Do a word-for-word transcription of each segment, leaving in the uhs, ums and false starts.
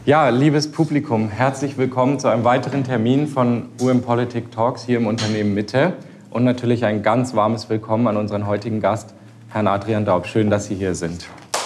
Ja, liebes Publikum, herzlich willkommen zu einem weiteren Termin von U M Politik Talks hier im Unternehmen Mitte und natürlich ein ganz warmes Willkommen an unseren heutigen Gast, Herrn Adrian Daub. Schön, dass Sie hier sind.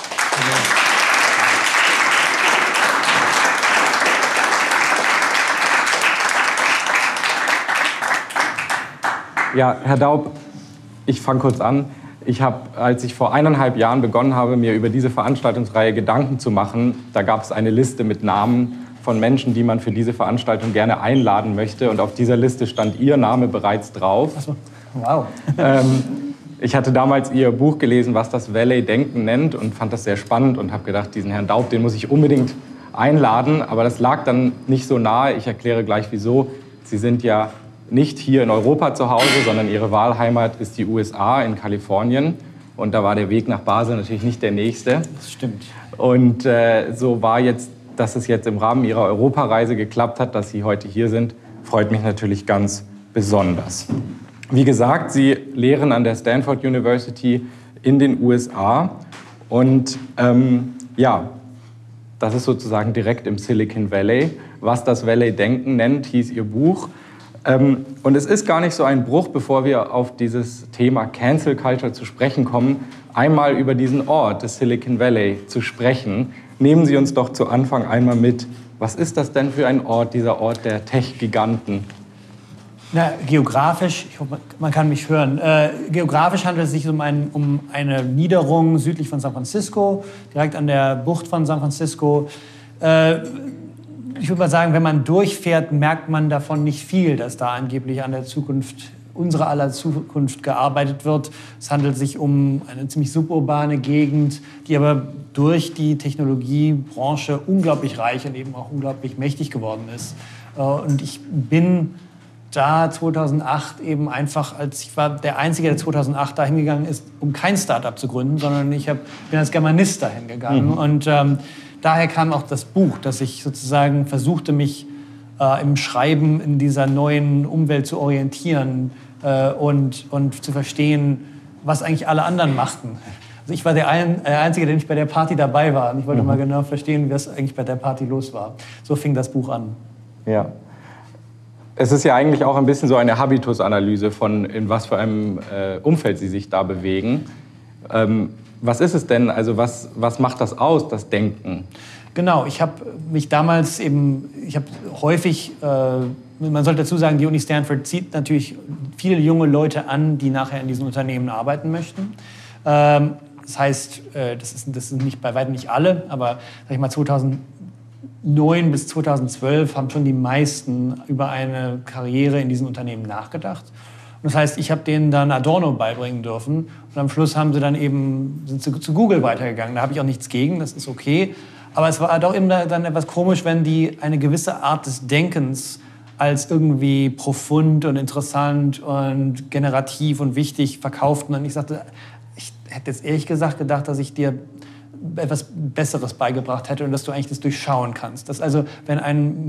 Ja, Herr Daub, ich fange kurz an. Ich habe, als ich vor eineinhalb Jahren begonnen habe, mir über diese Veranstaltungsreihe Gedanken zu machen, da gab es eine Liste mit Namen von Menschen, die man für diese Veranstaltung gerne einladen möchte. Und auf dieser Liste stand Ihr Name bereits drauf. Ach so. Wow. Ähm, ich hatte damals Ihr Buch gelesen, was das Valley-Denken nennt, und fand das sehr spannend und habe gedacht, diesen Herrn Daub, den muss ich unbedingt einladen. Aber das lag dann nicht so nahe. Ich erkläre gleich, wieso. Sie sind ja nicht hier in Europa zu Hause, sondern Ihre Wahlheimat ist die U S A in Kalifornien. Und da war der Weg nach Basel natürlich nicht der nächste. Das stimmt. Und äh, so war jetzt, dass es jetzt im Rahmen Ihrer Europareise geklappt hat, dass Sie heute hier sind, freut mich natürlich ganz besonders. Wie gesagt, Sie lehren an der Stanford University in den U S A. Und ähm, ja, das ist sozusagen direkt im Silicon Valley. Was das Valley-Denken nennt, hieß Ihr Buch. Ähm, und es ist gar nicht so ein Bruch, bevor wir auf dieses Thema Cancel Culture zu sprechen kommen, einmal über diesen Ort des Silicon Valley zu sprechen. Nehmen Sie uns doch zu Anfang einmal mit. Was ist das denn für ein Ort, dieser Ort der Tech-Giganten? Na, geografisch, ich hoffe, man kann mich hören, äh, geografisch handelt es sich um, ein, um eine Niederung südlich von San Francisco, direkt an der Bucht von San Francisco. Äh, Ich würde mal sagen, wenn man durchfährt, merkt man davon nicht viel, dass da angeblich an der Zukunft, unserer aller Zukunft gearbeitet wird. Es handelt sich um eine ziemlich suburbane Gegend, die aber durch die Technologiebranche unglaublich reich und eben auch unglaublich mächtig geworden ist. Und ich bin da zweitausendacht eben einfach, als ich war der Einzige, der zweitausendacht dahin gegangen ist, um kein Start-up zu gründen, sondern ich hab, bin als Germanist dahin gegangen. Mhm. Und ähm, daher kam auch das Buch, dass ich sozusagen versuchte, mich äh, im Schreiben in dieser neuen Umwelt zu orientieren äh, und, und zu verstehen, was eigentlich alle anderen machten. Also ich war der ein, äh, Einzige, der nicht bei der Party dabei war. Und ich wollte mhm. mal genau verstehen, was eigentlich bei der Party los war. So fing das Buch an. Ja. Es ist ja eigentlich auch ein bisschen so eine Habitusanalyse von, in was für einem äh, Umfeld Sie sich da bewegen. Ähm, Was ist es denn? Also was, was macht das aus, das Denken? Genau, ich habe mich damals eben, ich habe häufig, äh, man sollte dazu sagen, die Uni Stanford zieht natürlich viele junge Leute an, die nachher in diesen Unternehmen arbeiten möchten. Ähm, das heißt, äh, das, ist, das sind nicht bei weitem nicht alle, aber sag ich mal, zweitausendneun bis zweitausendzwölf haben schon die meisten über eine Karriere in diesen Unternehmen nachgedacht. Das heißt, ich habe denen dann Adorno beibringen dürfen und am Schluss haben sie dann eben, sind sie zu Google weitergegangen. Da habe ich auch nichts gegen, das ist okay. Aber es war doch immer dann etwas komisch, wenn die eine gewisse Art des Denkens als irgendwie profund und interessant und generativ und wichtig verkauften. Und ich sagte, ich hätte jetzt ehrlich gesagt gedacht, dass ich dir etwas Besseres beigebracht hätte und dass du eigentlich das durchschauen kannst. Dass also, wenn ein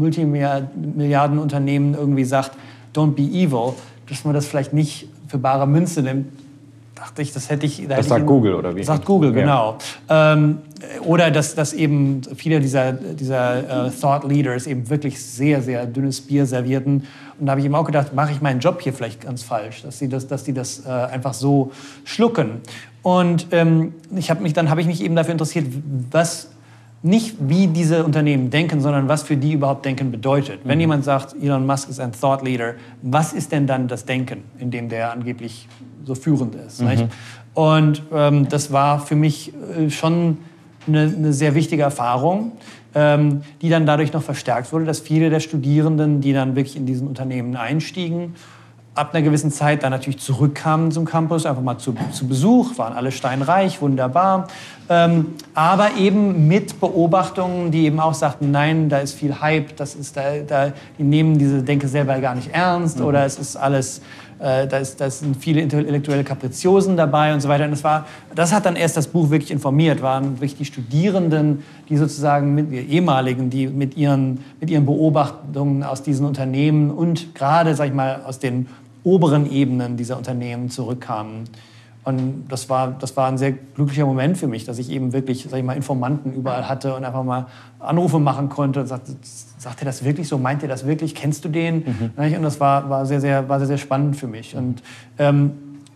Multimilliardenunternehmen irgendwie sagt, don't be evil, dass man das vielleicht nicht für bare Münze nimmt, dachte ich, das hätte ich... Da das hätte sagt ich, Google, oder wie? Das sagt Google, genau. Ja. Ähm, oder dass, dass eben viele dieser, dieser uh, Thought Leaders eben wirklich sehr, sehr dünnes Bier servierten. Und da habe ich eben auch gedacht, mache ich meinen Job hier vielleicht ganz falsch, dass die das, dass die das äh, einfach so schlucken. Und ähm, ich habe mich, dann habe ich mich eben dafür interessiert, was... Nicht, wie diese Unternehmen denken, sondern was für die überhaupt Denken bedeutet. Mhm. Wenn jemand sagt, Elon Musk ist ein Thought Leader, was ist denn dann das Denken, in dem der angeblich so führend ist? Mhm. Nicht? Und ähm, das war für mich äh, schon eine, eine sehr wichtige Erfahrung, ähm, die dann dadurch noch verstärkt wurde, dass viele der Studierenden, die dann wirklich in diesen Unternehmen einstiegen, ab einer gewissen Zeit dann natürlich zurückkamen zum Campus, einfach mal zu, zu Besuch, waren alle steinreich, wunderbar. Ähm, aber eben mit Beobachtungen, die eben auch sagten, nein, da ist viel Hype, das ist da, da, die nehmen diese Denke selber gar nicht ernst mhm. oder es ist alles, äh, da, ist, da sind viele intellektuelle Kapriziosen dabei und so weiter. Und das, war, das hat dann erst das Buch wirklich informiert, waren wirklich die Studierenden, die sozusagen mit die ehemaligen, die mit ihren, mit ihren Beobachtungen aus diesen Unternehmen und gerade, sag ich mal, aus den oberen Ebenen dieser Unternehmen zurückkamen Und das war, das war ein sehr glücklicher Moment für mich, dass ich eben wirklich, sag ich mal, Informanten überall hatte und einfach mal Anrufe machen konnte und sagte, sagt er das wirklich so? Meint ihr das wirklich? Kennst du den? Mhm. Und das war, war, sehr, sehr, war sehr, sehr spannend für mich. Und ähm,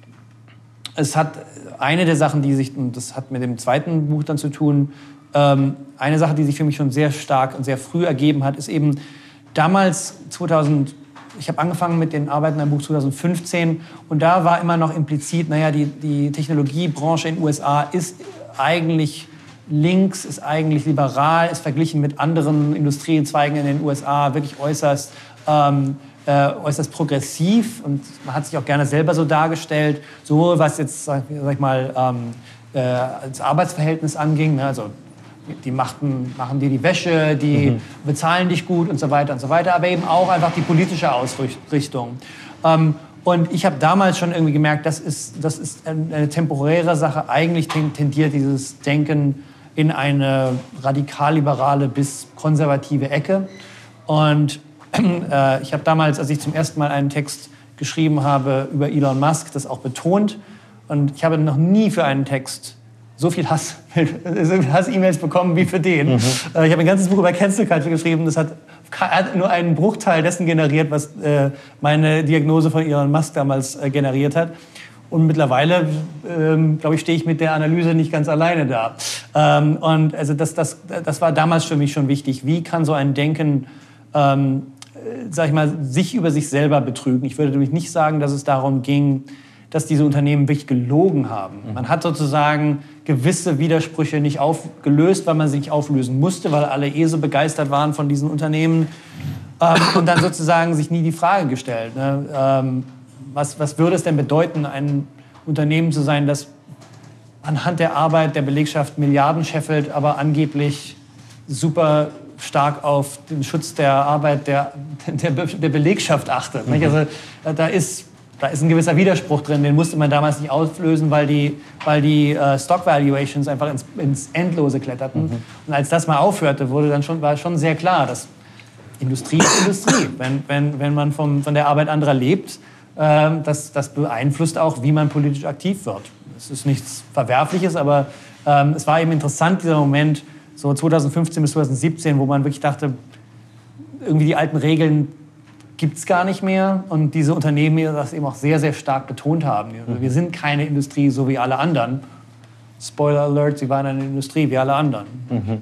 es hat eine der Sachen, die sich, und das hat mit dem zweiten Buch dann zu tun, ähm, eine Sache, die sich für mich schon sehr stark und sehr früh ergeben hat, ist eben damals zweitausend, ich habe angefangen mit den Arbeiten am Buch zweitausendfünfzehn und da war immer noch implizit, naja, die, die Technologiebranche in den U S A ist eigentlich links, ist eigentlich liberal, ist verglichen mit anderen Industriezweigen in den U S A wirklich äußerst, ähm, äh, äußerst progressiv und man hat sich auch gerne selber so dargestellt, sowohl was jetzt, sag, sag ich mal, ähm, äh, das Arbeitsverhältnis anging, ne, also die machten, machen dir die Wäsche, die mhm. bezahlen dich gut und so weiter und so weiter, aber eben auch einfach die politische Ausrichtung. Ähm, und ich habe damals schon irgendwie gemerkt, das ist, das ist eine temporäre Sache. Eigentlich tendiert dieses Denken in eine radikal-liberale bis konservative Ecke. Und äh, ich habe damals, als ich zum ersten Mal einen Text geschrieben habe über Elon Musk, das auch betont. Und ich habe noch nie für einen Text so viel Hass, Hass-E-Mails bekommen wie für den. Mhm. Ich habe ein ganzes Buch über Cancel Culture geschrieben. Das hat, hat nur einen Bruchteil dessen generiert, was äh, meine Diagnose von Elon Musk damals äh, generiert hat. Und mittlerweile, ähm, glaube ich, stehe ich mit der Analyse nicht ganz alleine da. Ähm, und also das, das, das war damals für mich schon wichtig. Wie kann so ein Denken, ähm, sag ich mal, sich über sich selber betrügen? Ich würde nämlich nicht sagen, dass es darum ging, dass diese Unternehmen wirklich gelogen haben. Man hat sozusagen gewisse Widersprüche nicht aufgelöst, weil man sie nicht auflösen musste, weil alle eh so begeistert waren von diesen Unternehmen. Ähm, und dann sozusagen sich nie die Frage gestellt, ne? ähm, was, was würde es denn bedeuten, ein Unternehmen zu sein, das anhand der Arbeit der Belegschaft Milliarden scheffelt, aber angeblich super stark auf den Schutz der Arbeit der, der, der Belegschaft achtet. Mhm. Also da ist... Da ist ein gewisser Widerspruch drin, den musste man damals nicht auflösen, weil die, weil die äh, Stock Valuations einfach ins, ins Endlose kletterten. Mhm. Und als das mal aufhörte, wurde dann schon, war schon sehr klar, dass Industrie ist Industrie. Wenn, wenn, wenn man vom, von der Arbeit anderer lebt, äh, das, das beeinflusst auch, wie man politisch aktiv wird. Es ist nichts Verwerfliches, aber ähm, es war eben interessant, dieser Moment, so zweitausendfünfzehn bis zweitausendsiebzehn, wo man wirklich dachte, irgendwie die alten Regeln gibt es gar nicht mehr und diese Unternehmen das eben auch sehr, sehr stark betont haben. Also wir sind keine Industrie, so wie alle anderen. Spoiler Alert, sie waren eine Industrie, wie alle anderen. Mhm.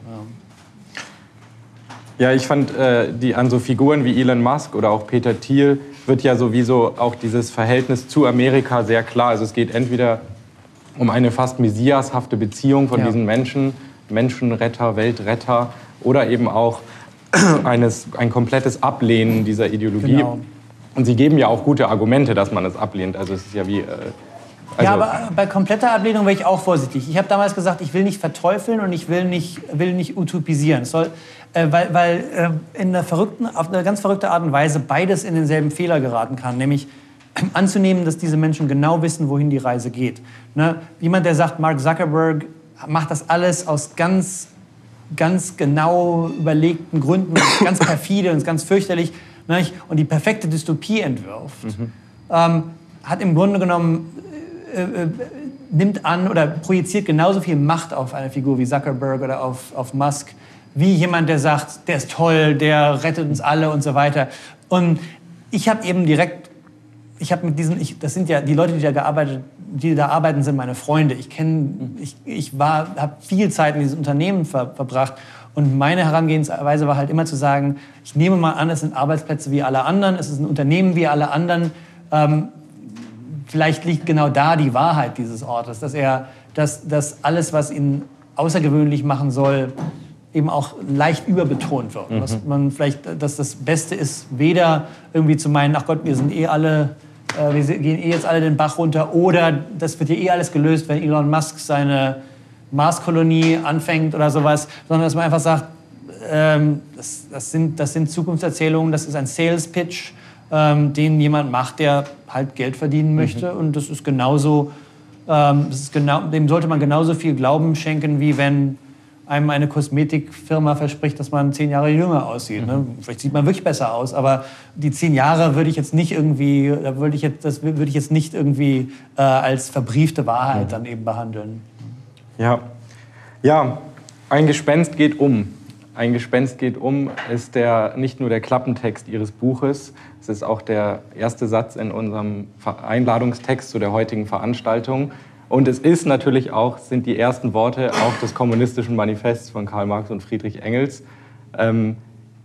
Ja. ja, ich fand, äh, die, an so Figuren wie Elon Musk oder auch Peter Thiel wird ja sowieso auch dieses Verhältnis zu Amerika sehr klar. Also es geht entweder um eine fast messiashafte Beziehung von ja. diesen Menschen, Menschenretter, Weltretter, oder eben auch Eines, ein komplettes Ablehnen dieser Ideologie. Genau. Und Sie geben ja auch gute Argumente, dass man es ablehnt. Also es ist ja wie... Äh, also ja, aber bei kompletter Ablehnung wäre ich auch vorsichtig. Ich habe damals gesagt, ich will nicht verteufeln und ich will nicht, will nicht utopisieren. Es soll, äh, weil weil äh, in einer verrückten, auf eine ganz verrückte Art und Weise beides in denselben Fehler geraten kann. Nämlich anzunehmen, dass diese Menschen genau wissen, wohin die Reise geht. Ne? Jemand, der sagt, Mark Zuckerberg macht das alles aus ganz... ganz genau überlegten Gründen, ganz perfide und ganz fürchterlich, nicht? Und die perfekte Dystopie entwirft, mhm. ähm, hat im Grunde genommen, äh, äh, nimmt an oder projiziert genauso viel Macht auf eine Figur wie Zuckerberg oder auf, auf Musk, wie jemand, der sagt, der ist toll, der rettet uns alle und so weiter. Und ich habe eben direkt, ich habe mit diesen, ich, das sind ja die Leute, die da gearbeitet die da arbeiten, sind meine Freunde. Ich kenne, ich, ich war, habe viel Zeit in dieses Unternehmen ver, verbracht und meine Herangehensweise war halt immer zu sagen, ich nehme mal an, es sind Arbeitsplätze wie alle anderen, es ist ein Unternehmen wie alle anderen. Ähm, vielleicht liegt genau da die Wahrheit dieses Ortes, dass er, dass, dass alles, was ihn außergewöhnlich machen soll, eben auch leicht überbetont wird. Mhm. Dass man vielleicht, dass das Beste ist, weder irgendwie zu meinen, ach Gott, wir sind eh alle wir gehen eh jetzt alle den Bach runter oder das wird ja eh alles gelöst, wenn Elon Musk seine Marskolonie anfängt oder sowas, sondern dass man einfach sagt, ähm, das, das, sind, das sind Zukunftserzählungen, das ist ein Sales-Pitch, ähm, den jemand macht, der halt Geld verdienen möchte mhm. und das ist genauso, ähm, das ist genau, dem sollte man genauso viel Glauben schenken, wie wenn einem eine Kosmetikfirma verspricht, dass man zehn Jahre jünger aussieht. Ne? Vielleicht sieht man wirklich besser aus, aber die zehn Jahre würde ich jetzt nicht irgendwie, da würde ich jetzt, das würde ich jetzt nicht irgendwie äh, als verbriefte Wahrheit dann eben behandeln. Ja, ja, ein Gespenst geht um. Ein Gespenst geht um ist der, nicht nur der Klappentext Ihres Buches, es ist auch der erste Satz in unserem Einladungstext zu der heutigen Veranstaltung. Und es ist natürlich auch, sind die ersten Worte auch des Kommunistischen Manifests von Karl Marx und Friedrich Engels. Ähm,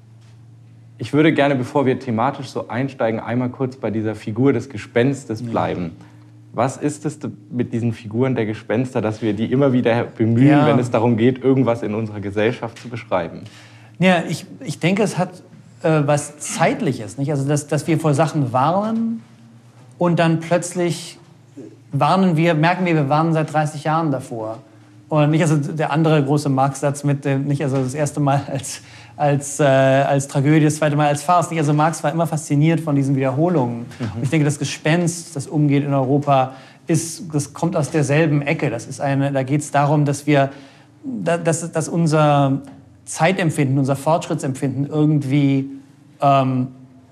ich würde gerne, bevor wir thematisch so einsteigen, einmal kurz bei dieser Figur des Gespenstes bleiben. Was ist es mit diesen Figuren der Gespenster, dass wir die immer wieder bemühen, ja. wenn es darum geht, irgendwas in unserer Gesellschaft zu beschreiben? Ja, ich, ich denke, es hat äh, was Zeitliches, nicht? Also, dass, dass wir vor Sachen warnen und dann plötzlich warnen wir, merken wir, wir warnen seit dreißig Jahren davor. Und nicht also der andere große Marx-Satz mit, äh, nicht also das erste Mal als, als, äh, als Tragödie, das zweite Mal als Farce. Nicht? Also Marx war immer fasziniert von diesen Wiederholungen. Mhm. Und ich denke, das Gespenst, das umgeht in Europa, ist, das kommt aus derselben Ecke. Das ist eine, da geht es darum, dass wir, dass, dass unser Zeitempfinden, unser Fortschrittsempfinden irgendwie ähm,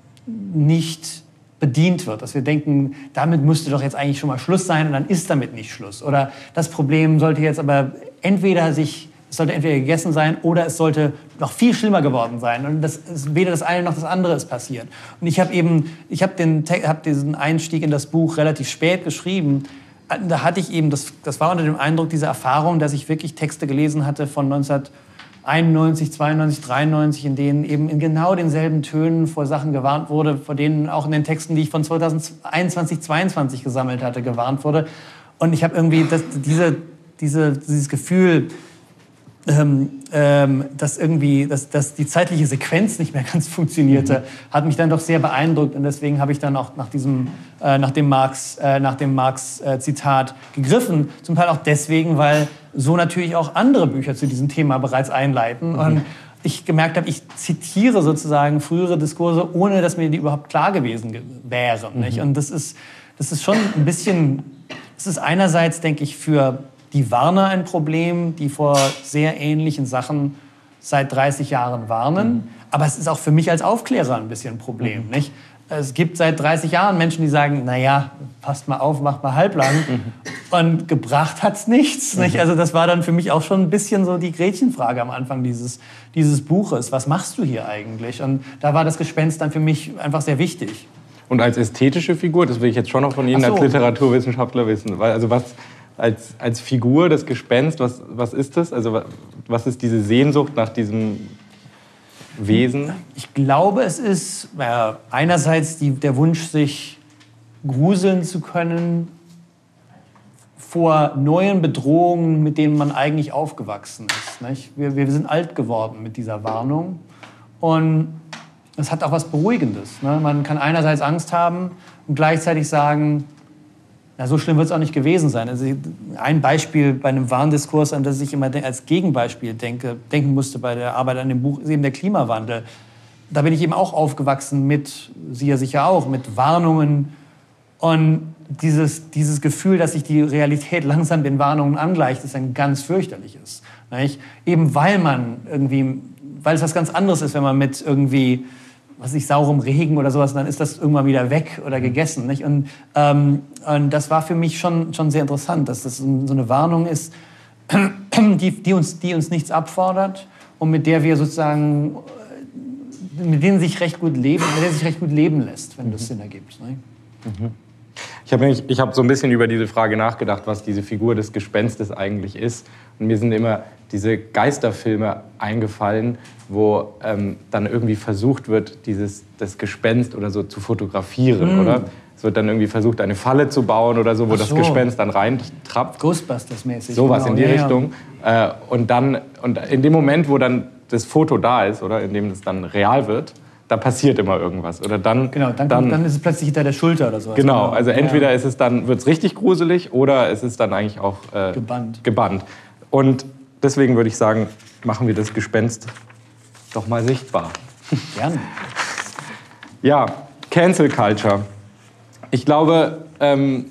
nicht bedient wird, dass wir denken, damit müsste doch jetzt eigentlich schon mal Schluss sein und dann ist damit nicht Schluss. Oder das Problem sollte jetzt aber entweder sich, es sollte entweder gegessen sein oder es sollte noch viel schlimmer geworden sein und das ist, weder das eine noch das andere ist passiert. Und ich habe eben, ich habe den, hab diesen Einstieg in das Buch relativ spät geschrieben. Da hatte ich eben, das, das war unter dem Eindruck dieser Erfahrung, dass ich wirklich Texte gelesen hatte von neunzehnhunderteinundneunzig, zweiundneunzig, dreiundneunzig, in denen eben in genau denselben Tönen vor Sachen gewarnt wurde, vor denen auch in den Texten, die ich von zweitausendeinundzwanzig, zweiundzwanzig gesammelt hatte, gewarnt wurde. Und ich habe irgendwie das, diese, diese, dieses Gefühl, ähm, ähm, dass irgendwie, dass, dass die zeitliche Sequenz nicht mehr ganz funktionierte, mhm. hat mich dann doch sehr beeindruckt. Und deswegen habe ich dann auch nach diesem, äh, nach dem Marx, äh, nach dem Marx-Zitat äh, gegriffen. Zum Teil auch deswegen, weil so natürlich auch andere Bücher zu diesem Thema bereits einleiten. Mhm. Und ich gemerkt habe, ich zitiere sozusagen frühere Diskurse, ohne dass mir die überhaupt klar gewesen wären. Mhm. Nicht? Und das ist, das ist schon ein bisschen, das ist einerseits, denke ich, für die Warner ein Problem, die vor sehr ähnlichen Sachen seit dreißig Jahren warnen. Mhm. Aber es ist auch für mich als Aufklärer ein bisschen ein Problem. Mhm. Nicht? Es gibt seit dreißig Jahren Menschen, die sagen, naja, passt mal auf, macht mal halblang. Mhm. Und gebracht hat's nichts. Nicht? Mhm. Also das war dann für mich auch schon ein bisschen so die Gretchenfrage am Anfang dieses, dieses Buches. Was machst du hier eigentlich? Und da war das Gespenst dann für mich einfach sehr wichtig. Und als ästhetische Figur, das will ich jetzt schon noch von Ihnen Ach so. als Literaturwissenschaftler wissen. Weil, also was als, als Figur, das Gespenst, was, was ist das? Also was ist diese Sehnsucht nach diesem Wesen? Ich glaube, es ist äh, einerseits die, der Wunsch, sich gruseln zu können vor neuen Bedrohungen, mit denen man eigentlich aufgewachsen ist. Nicht? Wir, wir sind alt geworden mit dieser Warnung. Und es hat auch was Beruhigendes. Ne? Man kann einerseits Angst haben und gleichzeitig sagen, na, so schlimm wird es auch nicht gewesen sein. Also ein Beispiel bei einem Warndiskurs, an das ich immer als Gegenbeispiel denke, denken musste bei der Arbeit an dem Buch, ist eben der Klimawandel. Da bin ich eben auch aufgewachsen mit, Sie ja sicher auch, mit Warnungen. Und dieses, dieses Gefühl, dass sich die Realität langsam den Warnungen angleicht, ist ein ganz fürchterliches. Nicht? Eben weil man irgendwie, weil es was ganz anderes ist, wenn man mit irgendwie, was nicht, saurem Regen oder sowas, dann ist das irgendwann wieder weg oder gegessen. Nicht? Und, ähm, und das war für mich schon, schon sehr interessant, dass das so eine Warnung ist, die, die, uns, die uns nichts abfordert und mit der wir sozusagen, mit denen sich recht gut leben, mit der sich recht gut leben lässt, wenn das Sinn ergibt. Nicht? Mhm. Ich habe ich hab so ein bisschen über diese Frage nachgedacht, was diese Figur des Gespenstes eigentlich ist. Und mir sind immer diese Geisterfilme eingefallen, wo ähm, dann irgendwie versucht wird, dieses, das Gespenst oder so zu fotografieren, mm. oder? Es wird dann irgendwie versucht, eine Falle zu bauen oder so, wo so. das Gespenst dann reintrappt. Ghostbusters-mäßig. Sowas genau. in die ja, Richtung. Ja. Äh, und, dann, und in dem Moment, wo dann das Foto da ist, oder in dem es dann real wird, da passiert immer irgendwas. Oder dann, genau, dann, dann, dann ist es plötzlich hinter der Schulter oder so. Genau, also entweder ja. ist es dann, wird es richtig gruselig oder es ist dann eigentlich auch äh, gebannt. gebannt. Und deswegen würde ich sagen, machen wir das Gespenst doch mal sichtbar. Gerne. Ja, Cancel Culture. Ich glaube, ähm,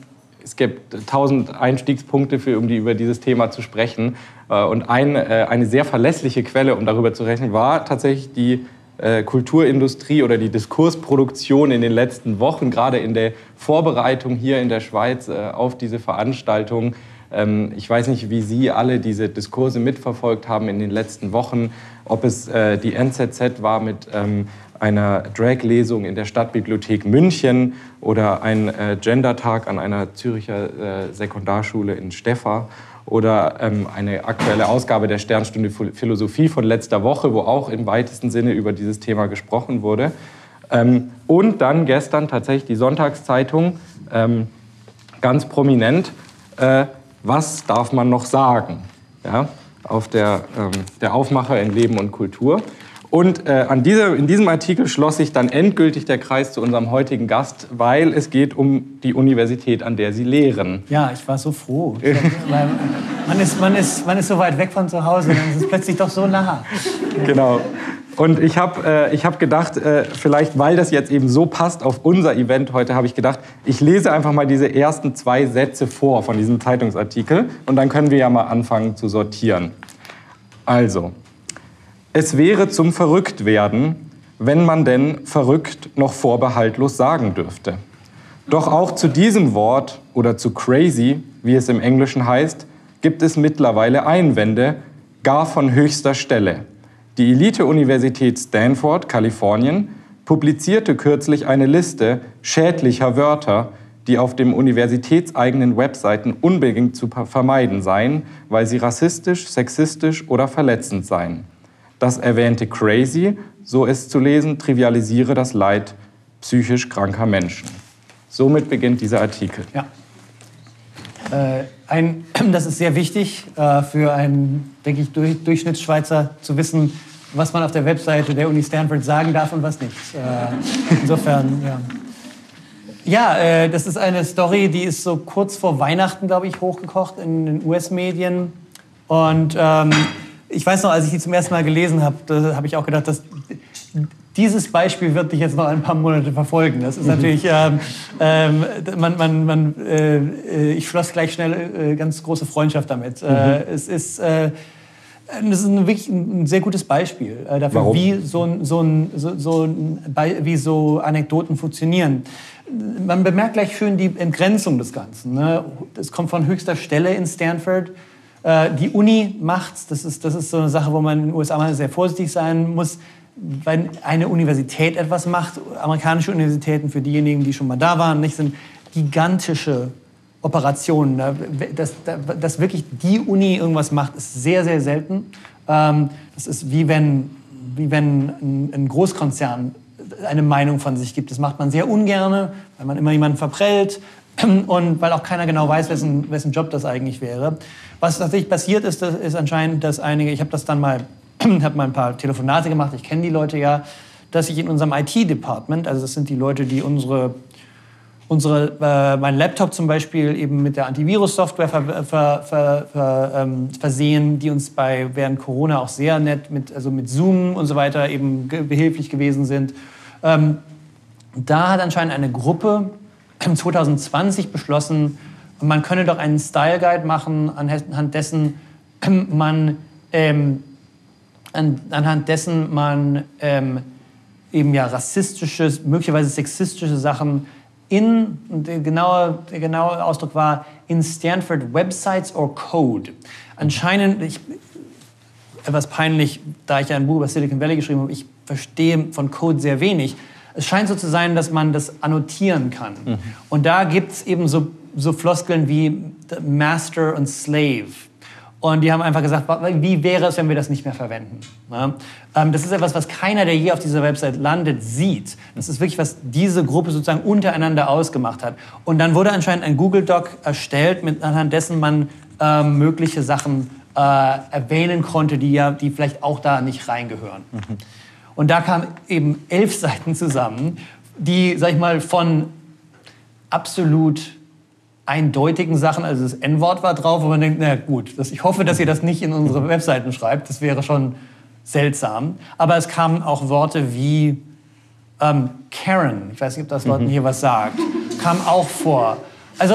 es gibt tausend Einstiegspunkte, für, um die, über dieses Thema zu sprechen. Und ein, eine sehr verlässliche Quelle, um darüber zu rechnen, war tatsächlich die Kulturindustrie oder die Diskursproduktion in den letzten Wochen, gerade in der Vorbereitung hier in der Schweiz auf diese Veranstaltung. Ich weiß nicht, wie Sie alle diese Diskurse mitverfolgt haben in den letzten Wochen, ob es die N Z Z war mit einer Drag-Lesung in der Stadtbibliothek München oder ein Gender-Tag an einer Züricher Sekundarschule in Steffar. Oder ähm, eine aktuelle Ausgabe der Sternstunde Philosophie von letzter Woche, wo auch im weitesten Sinne über dieses Thema gesprochen wurde. Ähm, und dann gestern tatsächlich die Sonntagszeitung, ähm, ganz prominent, äh, was darf man noch sagen? Ja, auf der, ähm, der Aufmacher in Leben und Kultur. Und äh, an diese, in diesem Artikel schloss sich dann endgültig der Kreis zu unserem heutigen Gast, weil es geht um die Universität, an der Sie lehren. Ja, ich war so froh. Weil man, ist, man, ist, man ist so weit weg von zu Hause, dann ist es plötzlich doch so nah. Genau. Und ich habe äh, ich hab gedacht, äh, vielleicht, weil das jetzt eben so passt auf unser Event heute, habe ich gedacht, ich lese einfach mal diese ersten zwei Sätze vor von diesem Zeitungsartikel und dann können wir ja mal anfangen zu sortieren. Also, es wäre zum Verrücktwerden, wenn man denn verrückt noch vorbehaltlos sagen dürfte. Doch auch zu diesem Wort oder zu crazy, wie es im Englischen heißt, gibt es mittlerweile Einwände, gar von höchster Stelle. Die Elite-Universität Stanford, Kalifornien, publizierte kürzlich eine Liste schädlicher Wörter, die auf den universitätseigenen Webseiten unbedingt zu vermeiden seien, weil sie rassistisch, sexistisch oder verletzend seien. Das erwähnte crazy, so ist zu lesen, trivialisiere das Leid psychisch kranker Menschen. Somit beginnt dieser Artikel. Ja. Äh, ein, das ist sehr wichtig äh, für einen, denke ich, durch, Durchschnittsschweizer zu wissen, was man auf der Webseite der Uni Stanford sagen darf und was nicht. Äh, insofern, ja. Ja, äh, das ist eine Story, die ist so kurz vor Weihnachten, glaube ich, hochgekocht in den U S-Medien. Und ähm, ich weiß noch, als ich die zum ersten Mal gelesen habe, da habe ich auch gedacht, dass dieses Beispiel wird dich jetzt noch ein paar Monate verfolgen. Das ist natürlich, ähm, ähm, man, man, man, äh, ich schloss gleich schnell äh, ganz große Freundschaft damit. Mhm. Äh, es ist, äh, das ist ein, wirklich ein sehr gutes Beispiel äh, dafür, Warum? wie so, ein, so, ein, so, so ein, wie so Anekdoten funktionieren. Man bemerkt gleich schön die Entgrenzung des Ganzen. Ne? Es kommt von höchster Stelle in Stanford. Die Uni macht's, das ist, das ist so eine Sache, wo man in den U S A mal sehr vorsichtig sein muss, weil eine Universität etwas macht. Amerikanische Universitäten, für diejenigen, die schon mal da waren, nicht, sind gigantische Operationen. Dass, dass wirklich die Uni irgendwas macht, ist sehr, sehr selten. Das ist wie wenn, wie wenn ein Großkonzern eine Meinung von sich gibt. Das macht man sehr ungern, weil man immer jemanden verprellt. Und weil auch keiner genau weiß, wessen, wessen Job das eigentlich wäre. Was tatsächlich passiert ist, das ist anscheinend, dass einige, ich habe das dann mal, habe mal ein paar Telefonate gemacht, ich kenne die Leute ja, dass ich in unserem I T-Department, also das sind die Leute, die unsere, unsere äh, mein Laptop zum Beispiel eben mit der Antivirus-Software ver, ver, ver, ver, ähm, versehen, die uns bei während Corona auch sehr nett mit, also mit Zoom und so weiter eben behilflich gewesen sind. Ähm, da hat anscheinend eine Gruppe zwanzig zwanzig beschlossen, man könne doch einen Style Guide machen, anhand dessen man, ähm, an, anhand dessen man ähm, eben ja rassistische, möglicherweise sexistische Sachen in, der genaue, der genaue Ausdruck war, in Stanford Websites or Code. Anscheinend, ich, etwas peinlich, da ich ja ein Buch über Silicon Valley geschrieben habe, ich verstehe von Code sehr wenig. Es scheint so zu sein, dass man das annotieren kann. Mhm. Und da gibt es eben so, so Floskeln wie Master und Slave. Und die haben einfach gesagt, wie wäre es, wenn wir das nicht mehr verwenden? Ja? Ähm, das ist etwas, was keiner, der je auf dieser Website landet, sieht. Das ist wirklich, was diese Gruppe sozusagen untereinander ausgemacht hat. Und dann wurde anscheinend ein Google Doc erstellt, mit, anhand dessen man äh, mögliche Sachen äh, erwähnen konnte, die, ja, die vielleicht auch da nicht reingehören. Mhm. Und da kamen eben elf Seiten zusammen, die, sag ich mal, von absolut eindeutigen Sachen, also das En-Wort war drauf, wo man denkt, na gut, das, ich hoffe, dass ihr das nicht in unsere Webseiten schreibt, das wäre schon seltsam. Aber es kamen auch Worte wie ähm, Karen, ich weiß nicht, ob das Wort hier was sagt, kam auch vor. Also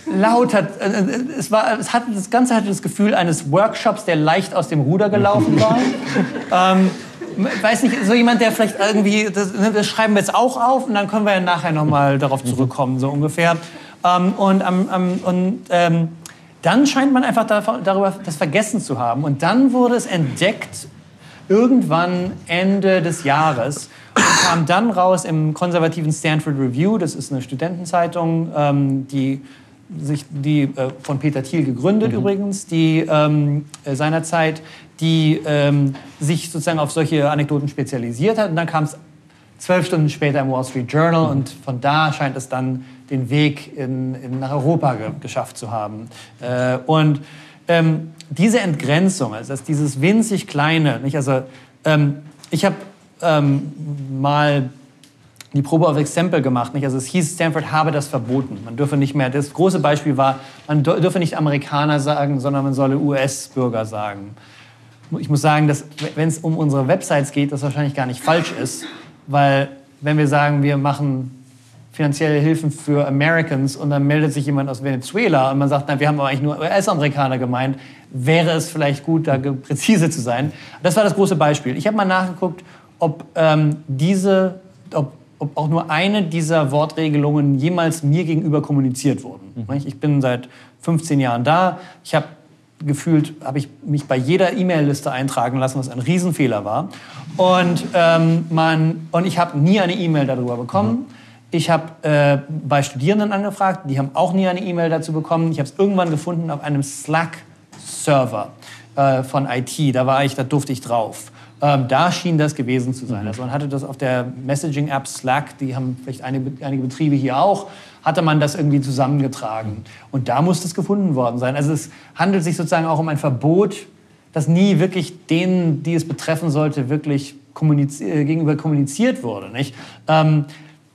lauter, es, war, es hatte, das Ganze hatte das Gefühl eines Workshops, der leicht aus dem Ruder gelaufen war. ähm, weiß nicht, so jemand, der vielleicht irgendwie, das, das schreiben wir jetzt auch auf und dann können wir ja nachher nochmal darauf zurückkommen, so ungefähr. Ähm, und ähm, und ähm, dann scheint man einfach darüber das vergessen zu haben. Und dann wurde es entdeckt, irgendwann Ende des Jahres, und kam dann raus im konservativen Stanford Review, das ist eine Studentenzeitung, ähm, die, sich, die äh, von Peter Thiel gegründet mhm. übrigens, die ähm, äh, seinerzeit, die ähm, sich sozusagen auf solche Anekdoten spezialisiert hat. Und dann kam es zwölf Stunden später im Wall Street Journal mhm. und von da scheint es dann den Weg in, in, nach Europa ge geschafft zu haben. Äh, und ähm, diese Entgrenzung, also dass dieses winzig Kleine, nicht? Also ähm, ich habe ähm, mal die Probe auf Exempel gemacht, nicht? Also es hieß, Stanford habe das verboten. Man dürfe nicht mehr, das große Beispiel war, man dürfe nicht Amerikaner sagen, sondern man solle U S-Bürger sagen. Ich muss sagen, dass, wenn es um unsere Websites geht, das wahrscheinlich gar nicht falsch ist, weil wenn wir sagen, wir machen finanzielle Hilfen für Americans und dann meldet sich jemand aus Venezuela und man sagt, na, wir haben aber eigentlich nur U S-Amerikaner gemeint, wäre es vielleicht gut, da präzise zu sein. Das war das große Beispiel. Ich habe mal nachgeguckt, ob ähm, diese, ob, ob auch nur eine dieser Wortregelungen jemals mir gegenüber kommuniziert wurden. Mhm. Ich bin seit fünfzehn Jahren da. Ich habe gefühlt, habe ich mich bei jeder E-Mail-Liste eintragen lassen, was ein Riesenfehler war. Und, ähm, man, und ich habe nie eine E-Mail darüber bekommen. Mhm. Ich habe äh, bei Studierenden angefragt, die haben auch nie eine E-Mail dazu bekommen. Ich habe es irgendwann gefunden auf einem Slack-Server äh, von I T. Da war ich, da durfte ich drauf. Ähm, da schien das gewesen zu sein. Mhm. Also man hatte das auf der Messaging-App Slack, die haben vielleicht einige, einige Betriebe hier auch, hatte man das irgendwie zusammengetragen. Und da muss das gefunden worden sein. Also es handelt sich sozusagen auch um ein Verbot, das nie wirklich denen, die es betreffen sollte, wirklich kommunizi- äh, gegenüber kommuniziert wurde. Nicht? Ähm,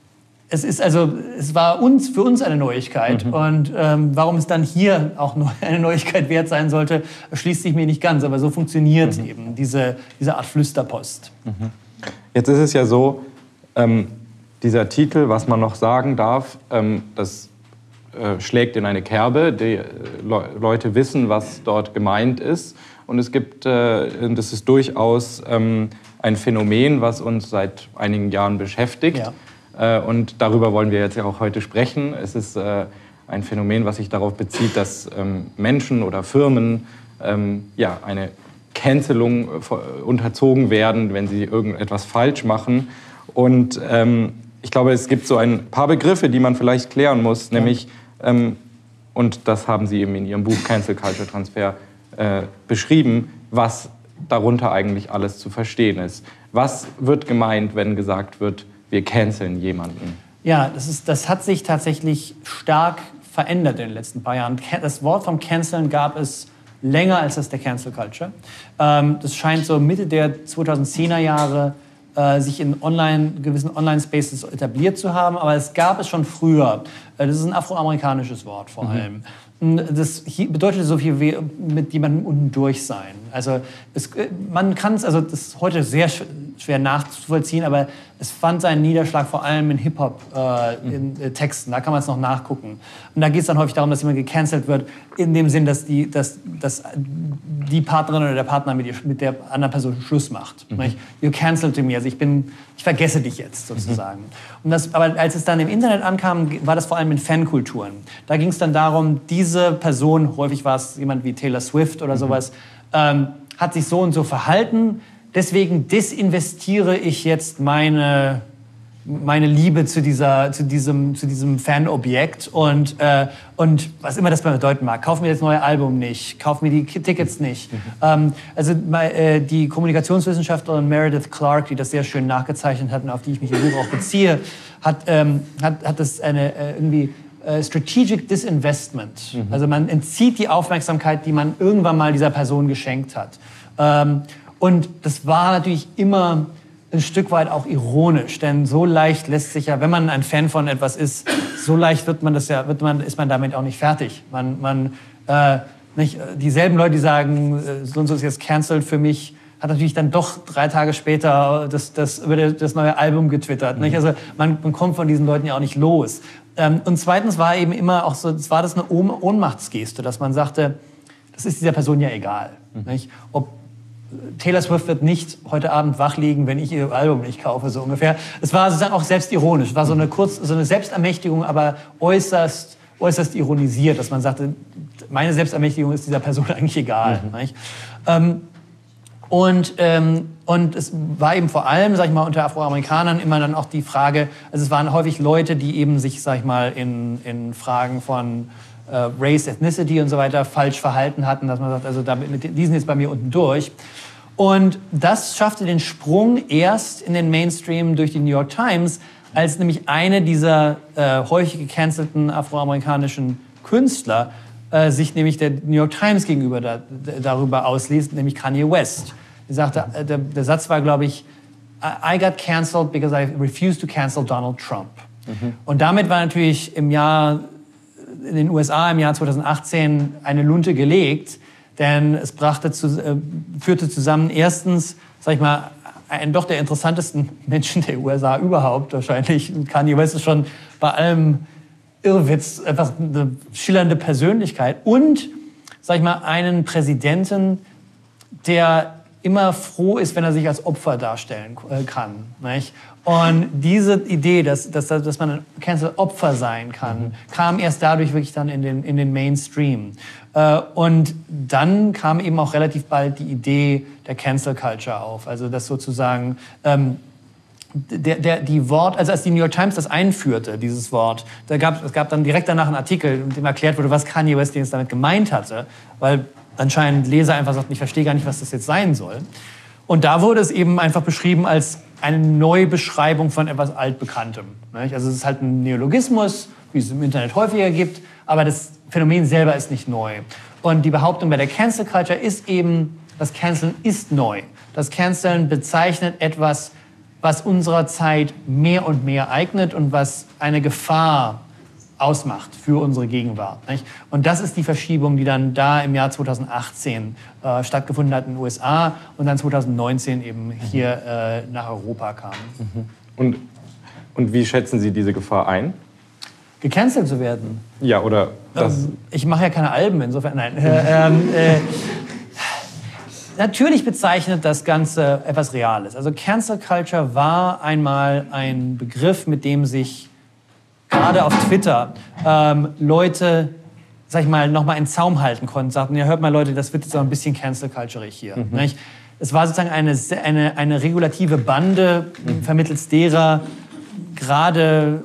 Es ist also, es war uns, für uns eine Neuigkeit. Mhm. Und ähm, warum es dann hier auch eine Neuigkeit wert sein sollte, schließt sich mir nicht ganz. Aber so funktioniert mhm. eben diese, diese Art Flüsterpost. Mhm. Jetzt ist es ja so, ähm, dieser Titel, was man noch sagen darf, ähm, das äh, schlägt in eine Kerbe. Die äh, Le- Leute wissen, was dort gemeint ist. Und es gibt, äh, das ist durchaus ähm, ein Phänomen, was uns seit einigen Jahren beschäftigt. Ja. Und darüber wollen wir jetzt ja auch heute sprechen. Es ist äh, ein Phänomen, was sich darauf bezieht, dass ähm, Menschen oder Firmen ähm, ja, eine Cancelung äh, unterzogen werden, wenn sie irgendetwas falsch machen. Und ähm, ich glaube, es gibt so ein paar Begriffe, die man vielleicht klären muss, ja. nämlich, ähm, und das haben Sie eben in Ihrem Buch Cancel Culture Transfer äh, beschrieben, was darunter eigentlich alles zu verstehen ist. Was wird gemeint, wenn gesagt wird, wir canceln jemanden? Ja, das, ist, das hat sich tatsächlich stark verändert in den letzten paar Jahren. Das Wort vom Canceln gab es länger als das der Cancel Culture. Ähm, das scheint so Mitte der zweitausendzehner Jahre äh, sich in online, gewissen Online-Spaces etabliert zu haben, aber es gab es schon früher. Äh, das ist ein afroamerikanisches Wort vor allem. Mhm. Das bedeutet so viel wie mit jemandem unten durch sein. Also es, man kann es, also das ist heute sehr schwer nachzuvollziehen, aber es fand seinen Niederschlag vor allem in Hip-Hop, äh, in äh, Texten. Da kann man es noch nachgucken. Und da geht es dann häufig darum, dass jemand gecancelt wird, in dem Sinn, dass die, dass, dass die Partnerin oder der Partner mit, ihr, mit der anderen Person Schluss macht. Mhm. You canceled me, also ich bin, ich vergesse dich jetzt sozusagen. Mhm. Und das, aber als es dann im Internet ankam, war das vor allem in Fankulturen. Da ging es dann darum, diese Person, häufig war es jemand wie Taylor Swift oder mhm. sowas, ähm, hat sich so und so verhalten. Deswegen desinvestiere ich jetzt meine, meine Liebe zu, dieser, zu diesem, zu diesem Fanobjekt und, äh, und was immer das bedeuten mag. Kauf mir das neue Album nicht, kauf mir die Tickets nicht. Mhm. Ähm, also äh, die Kommunikationswissenschaftlerin Meredith Clark, die das sehr schön nachgezeichnet hat und auf die ich mich im Buch auch beziehe, hat, ähm, hat, hat das eine äh, irgendwie äh, Strategic Disinvestment. Mhm. Also man entzieht die Aufmerksamkeit, die man irgendwann mal dieser Person geschenkt hat. Ähm, Und das war natürlich immer ein Stück weit auch ironisch, denn so leicht lässt sich ja, wenn man ein Fan von etwas ist, so leicht wird man das ja, wird man, ist man damit auch nicht fertig. Man, man, äh, nicht, dieselben Leute, die sagen, so und so ist jetzt cancelled für mich, hat natürlich dann doch drei Tage später das, das über das neue Album getwittert. Mhm. Nicht? Also man, man kommt von diesen Leuten ja auch nicht los. Ähm, und zweitens war eben immer auch so, es war das eine Ohm Ohnmachtsgeste, dass man sagte, das ist dieser Person ja egal. Mhm. Nicht? Ob Taylor Swift wird nicht heute Abend wach liegen, wenn ich ihr Album nicht kaufe, so ungefähr. Es war sozusagen auch selbstironisch. Es war so eine, kurz, so eine Selbstermächtigung, aber äußerst, äußerst ironisiert, dass man sagte, meine Selbstermächtigung ist dieser Person eigentlich egal. Mhm. Nicht? Ähm, und, ähm, und es war eben vor allem, sag ich mal, unter Afroamerikanern immer dann auch die Frage, also es waren häufig Leute, die eben sich, sag ich mal, in, in Fragen von äh, Race, Ethnicity und so weiter falsch verhalten hatten, dass man sagt, also da, die sind jetzt bei mir unten durch. Und das schaffte den Sprung erst in den Mainstream durch die New York Times, als nämlich eine dieser äh, häufig gecancelten afroamerikanischen Künstler äh, sich nämlich der New York Times gegenüber da, darüber ausließ, nämlich Kanye West. Sie sagte, äh, der, der Satz war, glaube ich, I got cancelled because I refused to cancel Donald Trump. Mhm. Und damit war natürlich im Jahr, in den U S A im Jahr zweitausendachtzehn eine Lunte gelegt, denn es brachte zu, äh, führte zusammen erstens, sag ich mal, einen doch der interessantesten Menschen der U S A überhaupt wahrscheinlich. Kanye West ist schon bei allem Irrwitz einfach eine schillernde Persönlichkeit. Und, sag ich mal, einen Präsidenten, der immer froh ist, wenn er sich als Opfer darstellen kann. Nicht? Und diese Idee, dass, dass, dass man ein Cancel-Opfer sein kann, mhm. kam erst dadurch wirklich dann in den, in den Mainstream. Und dann kam eben auch relativ bald die Idee der Cancel Culture auf. Also dass sozusagen ähm, der, der, die Wort, also als die New York Times das einführte, dieses Wort, da gab, es gab dann direkt danach einen Artikel, in dem erklärt wurde, was Kanye West jetzt damit gemeint hatte, weil anscheinend Leser einfach sagten, ich verstehe gar nicht, was das jetzt sein soll. Und da wurde es eben einfach beschrieben als eine Neubeschreibung von etwas Altbekanntem. Also es ist halt ein Neologismus, wie es im Internet häufiger gibt, aber das Phänomen selber ist nicht neu. Und die Behauptung bei der Cancel Culture ist eben, das Canceln ist neu. Das Canceln bezeichnet etwas, was unserer Zeit mehr und mehr eignet und was eine Gefahr ausmacht für unsere Gegenwart. Nicht? Und das ist die Verschiebung, die dann da im Jahr zweitausendachtzehn äh, stattgefunden hat in den U S A und dann zweitausendneunzehn eben hier äh, nach Europa kam. Mhm. Und, und wie schätzen Sie diese Gefahr ein? Gecancelt zu werden. Ja, oder das? Ähm, ich mache ja keine Alben, insofern, nein. Äh, ähm, äh, natürlich bezeichnet das Ganze etwas Reales. Also Cancel Culture war einmal ein Begriff, mit dem sich gerade auf Twitter ähm, Leute, sag ich mal, nochmal in Zaum halten konnten, sagten, ja, hört mal Leute, das wird jetzt auch ein bisschen Cancel Culture-ig hier. Mhm. Nicht? Es war sozusagen eine, eine, eine regulative Bande, mhm. vermittels derer gerade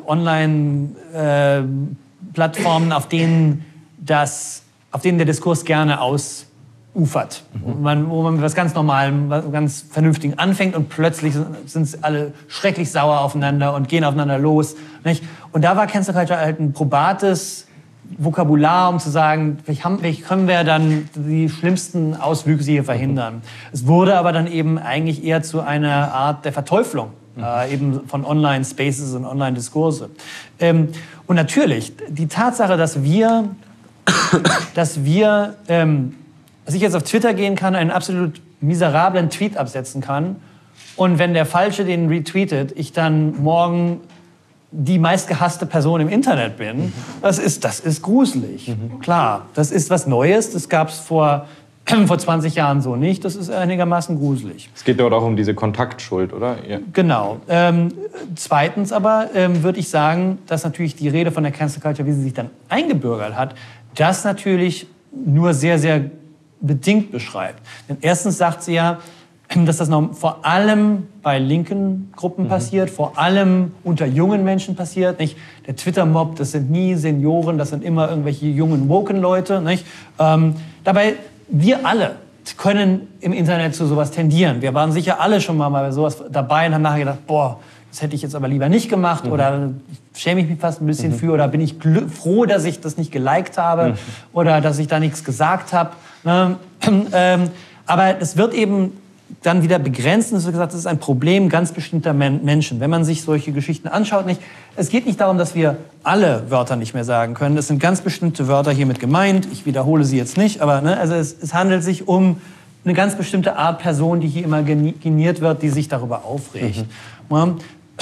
Online-Plattformen, äh, auf denen das, auf denen der Diskurs gerne ausufert. Mhm. Man, wo man mit was ganz Normalem, was ganz Vernünftigen anfängt und plötzlich sind alle schrecklich sauer aufeinander und gehen aufeinander los. Nicht? Und da war Cancel Culture halt ein probates Vokabular, um zu sagen, vielleicht, haben, vielleicht können wir dann die schlimmsten Auswüchse hier verhindern. Mhm. Es wurde aber dann eben eigentlich eher zu einer Art der Verteuflung. Mhm. Äh, eben von Online-Spaces und Online-Diskurse. Ähm, und natürlich, die Tatsache, dass wir, dass wir, ähm, dass ich jetzt auf Twitter gehen kann, einen absolut miserablen Tweet absetzen kann und wenn der Falsche den retweetet, ich dann morgen die meistgehasste Person im Internet bin, mhm. das ist, das ist gruselig. Mhm. Klar, das ist was Neues, das gab es vor vor zwanzig Jahren so nicht. Das ist einigermaßen gruselig. Es geht dort auch um diese Kontaktschuld, oder? Ja. Genau. Ähm, zweitens aber ähm, würde ich sagen, dass natürlich die Rede von der Cancel Culture, wie sie sich dann eingebürgert hat, das natürlich nur sehr, sehr bedingt beschreibt. Denn erstens sagt sie ja, dass das noch vor allem bei linken Gruppen mhm. passiert, vor allem unter jungen Menschen passiert. Nicht? Der Twitter-Mob, das sind nie Senioren, das sind immer irgendwelche jungen, woken Leute. Nicht? Ähm, dabei wir alle können im Internet zu sowas tendieren. Wir waren sicher alle schon mal bei sowas dabei und haben nachher gedacht, boah, das hätte ich jetzt aber lieber nicht gemacht mhm. oder schäme ich mich fast ein bisschen mhm. für oder bin ich froh, dass ich das nicht geliked habe mhm. oder dass ich da nichts gesagt habe. Ne? Ähm, aber es wird eben dann wieder begrenzt und es wird gesagt, das ist ein Problem ganz bestimmter Men- Menschen. Wenn man sich solche Geschichten anschaut, nicht, es geht nicht darum, dass wir alle Wörter nicht mehr sagen können. Es sind ganz bestimmte Wörter hiermit gemeint. Ich wiederhole sie jetzt nicht, aber ne, also es, es handelt sich um eine ganz bestimmte Art Person, die hier immer geniert wird, die sich darüber aufregt. Mhm.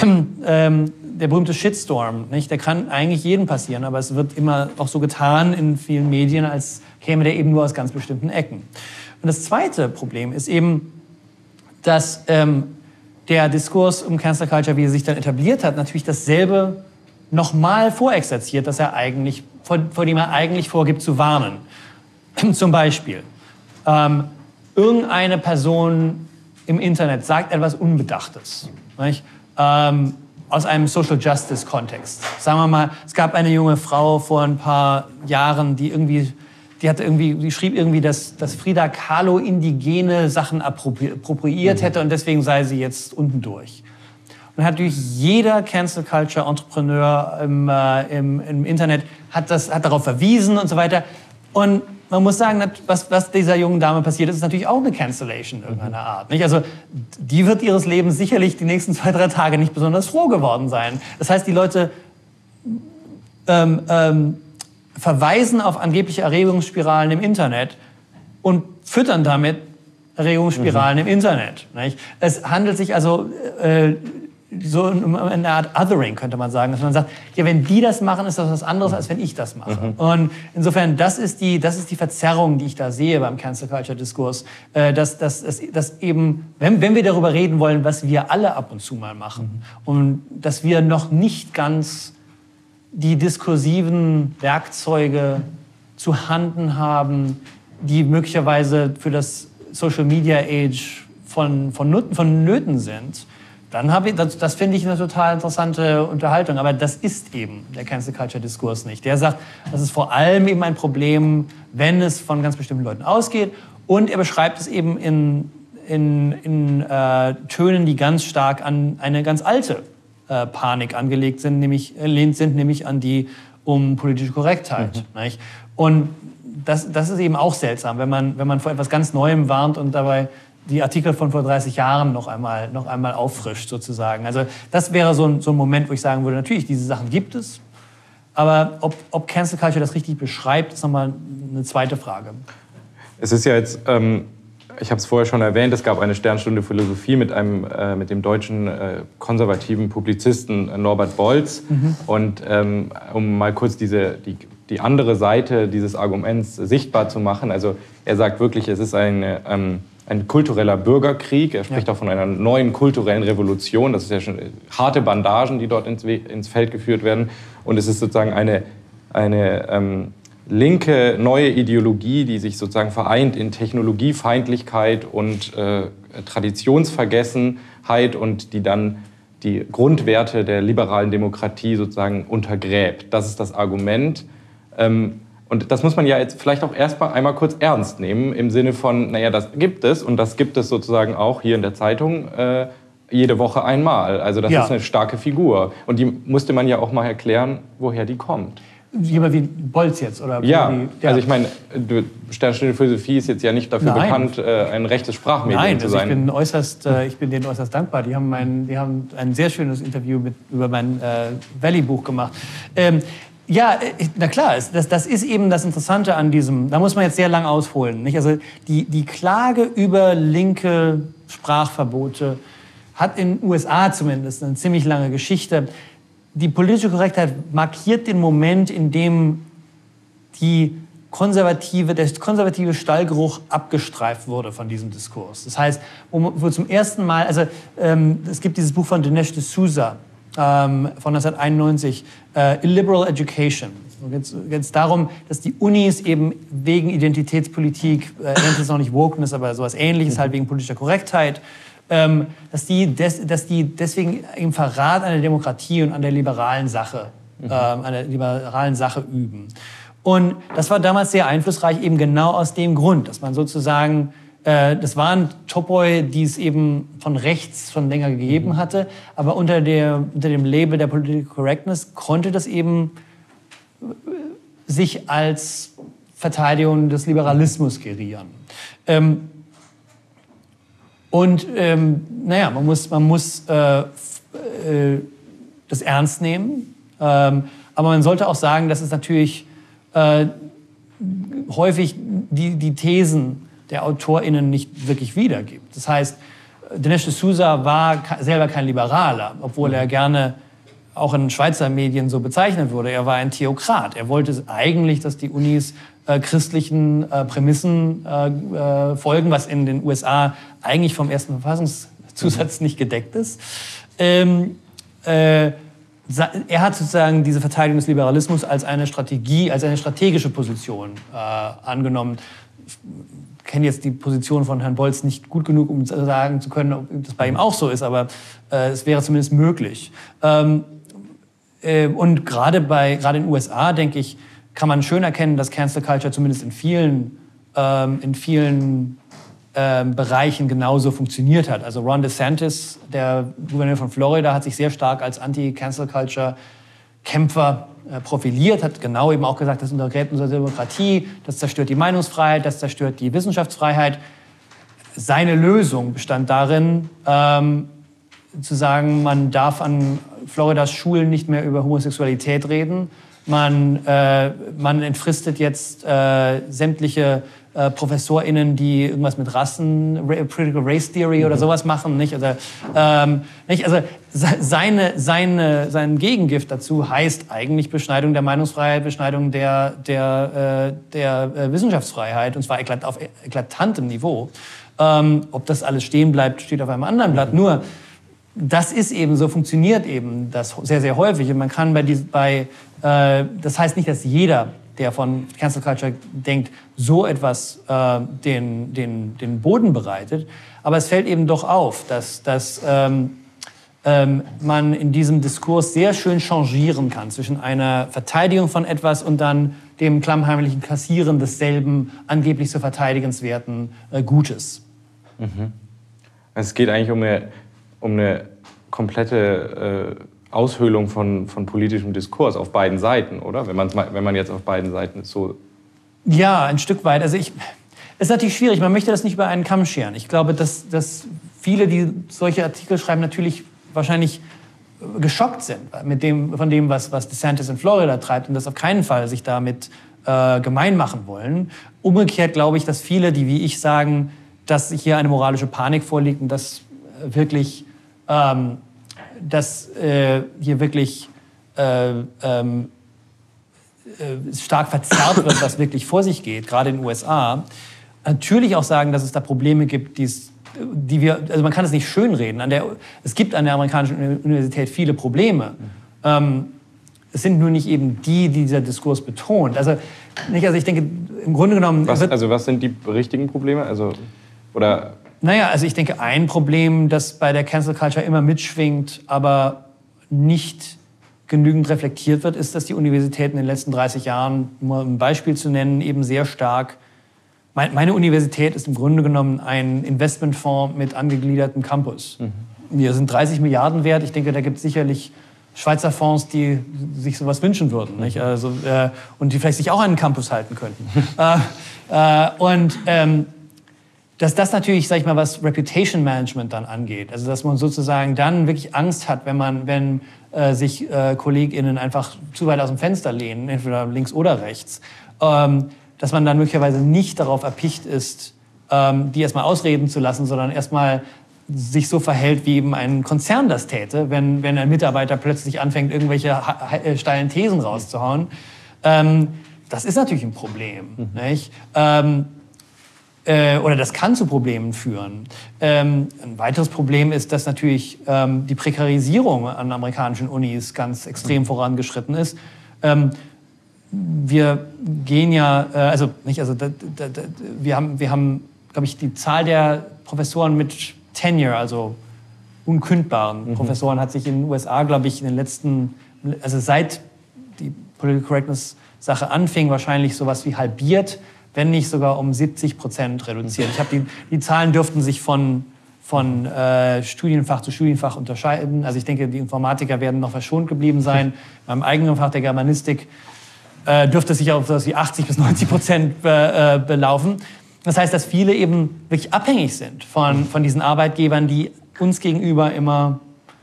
ähm, der berühmte Shitstorm, nicht? Der kann eigentlich jedem passieren, aber es wird immer auch so getan in vielen Medien, als käme der eben nur aus ganz bestimmten Ecken. Und das zweite Problem ist eben, dass ähm, der Diskurs um Cancel Culture, wie er sich dann etabliert hat, natürlich dasselbe nochmal vorexerziert, dass er eigentlich, vor, vor dem er eigentlich vorgibt zu warnen. Zum Beispiel, ähm, irgendeine Person im Internet sagt etwas Unbedachtes, nicht? Ähm, aus einem Social Justice Kontext. Sagen wir mal, es gab eine junge Frau vor ein paar Jahren, die irgendwie, die hatte irgendwie, die schrieb irgendwie, dass, dass Frida Kahlo indigene Sachen appropriiert mhm. hätte und deswegen sei sie jetzt unten durch. Und hat natürlich jeder Cancel Culture Entrepreneur im, äh, im, im Internet hat das, hat darauf verwiesen und so weiter. Und man muss sagen, was, was dieser jungen Dame passiert ist, ist natürlich auch eine Cancellation irgendeiner Art. Nicht? Also die wird ihres Lebens sicherlich die nächsten zwei, drei Tage nicht besonders froh geworden sein. Das heißt, die Leute ähm, ähm, verweisen auf angebliche Erregungsspiralen im Internet und füttern damit Erregungsspiralen mhm. im Internet. Nicht? Es handelt sich also äh, so um eine Art Othering, könnte man sagen, dass man sagt, ja, wenn die das machen, ist das was anderes, als wenn ich das mache. Mhm. Und insofern, das ist die, das ist die Verzerrung, die ich da sehe beim Cancel Culture Diskurs, äh, dass, dass, dass, dass eben, wenn, wenn wir darüber reden wollen, was wir alle ab und zu mal machen, mhm. und dass wir noch nicht ganz die diskursiven Werkzeuge zu Handen haben, die möglicherweise für das Social Media Age von, von, von Nöten sind, dann habe ich, das, das finde ich eine total interessante Unterhaltung. Aber das ist eben der Cancel Culture Diskurs nicht. Der sagt, das ist vor allem eben ein Problem, wenn es von ganz bestimmten Leuten ausgeht. Und er beschreibt es eben in, in, in äh, Tönen, die ganz stark an eine ganz alte äh, Panik angelegt sind, nämlich, äh, sind, nämlich an die um politische Korrektheit. Mhm. Nicht? Und das, das ist eben auch seltsam, wenn man, wenn man vor etwas ganz Neuem warnt und dabei die Artikel von vor dreißig Jahren noch einmal, noch einmal auffrischt, sozusagen. Also das wäre so ein, so ein Moment, wo ich sagen würde, natürlich, diese Sachen gibt es, aber ob, ob Cancel Culture das richtig beschreibt, ist nochmal eine zweite Frage. Es ist ja jetzt, ähm, ich habe es vorher schon erwähnt, es gab eine Sternstunde Philosophie mit, einem, äh, mit dem deutschen äh, konservativen Publizisten äh, Norbert Bolz. Mhm. Und ähm, um mal kurz diese, die, die andere Seite dieses Arguments sichtbar zu machen, also er sagt wirklich, es ist eine... Ähm, ein kultureller Bürgerkrieg. Er spricht ja. auch von einer neuen kulturellen Revolution. Das ist ja schon harte Bandagen, die dort ins, ins Feld geführt werden. Und es ist sozusagen eine, eine ähm, linke neue Ideologie, die sich sozusagen vereint in Technologiefeindlichkeit und äh, Traditionsvergessenheit und die dann die Grundwerte der liberalen Demokratie sozusagen untergräbt. Das ist das Argument. Ähm, Und das muss man ja jetzt vielleicht auch erstmal einmal kurz ernst nehmen, im Sinne von, naja, das gibt es und das gibt es sozusagen auch hier in der Zeitung äh, jede Woche einmal. Also das ja. ist eine starke Figur. Und die musste man ja auch mal erklären, woher die kommt. Jemand wie Bolz jetzt? Oder ja, wie, ja, also ich meine, Sternstunde Philosophie ist jetzt ja nicht dafür Nein. bekannt, äh, ein rechtes Sprachmedium Nein, zu also sein. Ich bin, äußerst, äh, ich bin denen äußerst dankbar. Die haben, mein, die haben ein sehr schönes Interview mit, über mein äh, Valley-Buch gemacht. Ähm, Ja, na klar, das, das ist eben das Interessante an diesem, da muss man jetzt sehr lang ausholen. Nicht? Also die, die Klage über linke Sprachverbote hat in den U S A zumindest eine ziemlich lange Geschichte. Die politische Korrektheit markiert den Moment, in dem die konservative, der konservative Stallgeruch abgestreift wurde von diesem Diskurs. Das heißt, wo, wo zum ersten Mal, also ähm, es gibt dieses Buch von Dinesh D'Souza, Ähm, von neunzehnhunderteinundneunzig, äh, Illiberal Education. Da geht es darum, dass die Unis eben wegen Identitätspolitik, äh, nennt es noch nicht Wokeness, aber sowas Ähnliches, halt wegen politischer Korrektheit, ähm, dass, die des, dass die deswegen im Verrat an der Demokratie und an der liberalen Sache, mhm. ähm, an der liberalen Sache üben. Und das war damals sehr einflussreich, eben genau aus dem Grund, dass man sozusagen das waren Topoi, die es eben von rechts schon länger gegeben hatte, aber unter, der, unter dem Label der Political Correctness konnte das eben sich als Verteidigung des Liberalismus gerieren. Ähm, und ähm, naja, man muss, man muss äh, äh, das ernst nehmen, ähm, aber man sollte auch sagen, dass es natürlich äh, häufig die, die Thesen der AutorInnen nicht wirklich wiedergibt. Das heißt, Dinesh D'Souza war selber kein Liberaler, obwohl er gerne auch in Schweizer Medien so bezeichnet wurde. Er war ein Theokrat. Er wollte eigentlich, dass die Unis äh, christlichen äh, Prämissen äh, äh, folgen, was in den U S A eigentlich vom ersten Verfassungszusatz nicht gedeckt ist. Ähm, äh, er hat sozusagen diese Verteidigung des Liberalismus als eine Strategie, als eine strategische Position äh, angenommen. Ich kenne jetzt die Position von Herrn Bolz nicht gut genug, um sagen zu können, ob das bei ihm auch so ist, aber äh, es wäre zumindest möglich. Ähm, äh, und gerade bei gerade in den U S A, denke ich, kann man schön erkennen, dass Cancel Culture zumindest in vielen, ähm, in vielen ähm, Bereichen genauso funktioniert hat. Also Ron DeSantis, der Gouverneur von Florida, hat sich sehr stark als Anti-Cancel Culture-Kämpfer profiliert, hat genau eben auch gesagt, das untergräbt unsere Demokratie, das zerstört die Meinungsfreiheit, das zerstört die Wissenschaftsfreiheit. Seine Lösung bestand darin, ähm, zu sagen, man darf an Floridas Schulen nicht mehr über Homosexualität reden, man, äh, man entfristet jetzt äh, sämtliche äh, ProfessorInnen, die irgendwas mit Rassen, Critical Race Theory oder sowas machen, nicht? Also, ähm, nicht? Also seine, seine, sein Gegengift dazu heißt eigentlich Beschneidung der Meinungsfreiheit, Beschneidung der, der, äh, der äh, Wissenschaftsfreiheit, und zwar eklat auf eklatantem Niveau. Ähm, ob das alles stehen bleibt, steht auf einem anderen Blatt. Nur, das ist eben, so funktioniert eben das sehr, sehr häufig. Und man kann bei, dies, bei äh, das heißt nicht, dass jeder, der von Cancel Culture denkt, so etwas äh, den, den, den Boden bereitet. Aber es fällt eben doch auf, dass, dass ähm, ähm, man in diesem Diskurs sehr schön changieren kann zwischen einer Verteidigung von etwas und dann dem klammheimlichen Kassieren desselben angeblich so verteidigenswerten äh, Gutes. Mhm. Es geht eigentlich um eine, um eine komplette äh, Aushöhlung von, von politischem Diskurs auf beiden Seiten, oder? Wenn, man's, wenn man jetzt auf beiden Seiten so... Ja, ein Stück weit. Also ich, es ist natürlich schwierig, man möchte das nicht über einen Kamm scheren. Ich glaube, dass, dass viele, die solche Artikel schreiben, natürlich wahrscheinlich geschockt sind mit dem, von dem, was, was DeSantis in Florida treibt und das auf keinen Fall sich damit äh, gemein machen wollen. Umgekehrt glaube ich, dass viele, die wie ich sagen, dass hier eine moralische Panik vorliegt und dass wirklich... Ähm, dass äh, hier wirklich äh, ähm, äh, stark verzerrt wird, was wirklich vor sich geht, gerade in den U S A. Natürlich auch sagen, dass es da Probleme gibt, die's, die wir, also man kann es nicht schönreden. An der, es gibt an der amerikanischen Universität viele Probleme. Ähm, es sind nur nicht eben die, die dieser Diskurs betont. Also, nicht, also ich denke, im Grunde genommen... Was, also was sind die richtigen Probleme? Also, oder... Naja, also ich denke, ein Problem, das bei der Cancel Culture immer mitschwingt, aber nicht genügend reflektiert wird, ist, dass die Universitäten in den letzten dreißig Jahren, um ein Beispiel zu nennen, eben sehr stark... Meine Universität ist im Grunde genommen ein Investmentfonds mit angegliedertem Campus. Mhm. Wir sind dreißig Milliarden wert. Ich denke, da gibt es sicherlich Schweizer Fonds, die sich sowas wünschen würden. Mhm. Nicht? Also, äh, und die vielleicht sich auch an einen Campus halten könnten. äh, äh, und... Ähm, dass das natürlich, sag ich mal, was Reputation Management dann angeht. Also dass man sozusagen dann wirklich Angst hat, wenn man, wenn äh, sich äh, KollegInnen einfach zu weit aus dem Fenster lehnen, entweder links oder rechts, ähm, dass man dann möglicherweise nicht darauf erpicht ist, ähm, die erstmal ausreden zu lassen, sondern erstmal sich so verhält, wie eben ein Konzern das täte, wenn, wenn ein Mitarbeiter plötzlich anfängt, irgendwelche steilen Thesen rauszuhauen. Ähm, das ist natürlich ein Problem, mhm. nicht? Ähm, Äh, oder das kann zu Problemen führen. Ähm, ein weiteres Problem ist, dass natürlich ähm, die Prekarisierung an amerikanischen Unis ganz extrem vorangeschritten ist. Ähm, wir gehen ja, äh, also nicht, also da, da, da, wir haben, wir haben, glaube ich, die Zahl der Professoren mit Tenure, also unkündbaren mhm. Professoren, hat sich in den U S A, glaube ich, in den letzten, also seit die Political Correctness Sache anfing, wahrscheinlich sowas wie halbiert, wenn nicht sogar um siebzig Prozent reduziert. Ich habe die, die Zahlen dürften sich von, von äh, Studienfach zu Studienfach unterscheiden. Also ich denke, die Informatiker werden noch verschont geblieben sein. Beim eigenen Fach der Germanistik äh, dürfte es sich auf so wie achtzig bis neunzig Prozent be, äh, belaufen. Das heißt, dass viele eben wirklich abhängig sind von, von diesen Arbeitgebern, die uns gegenüber immer,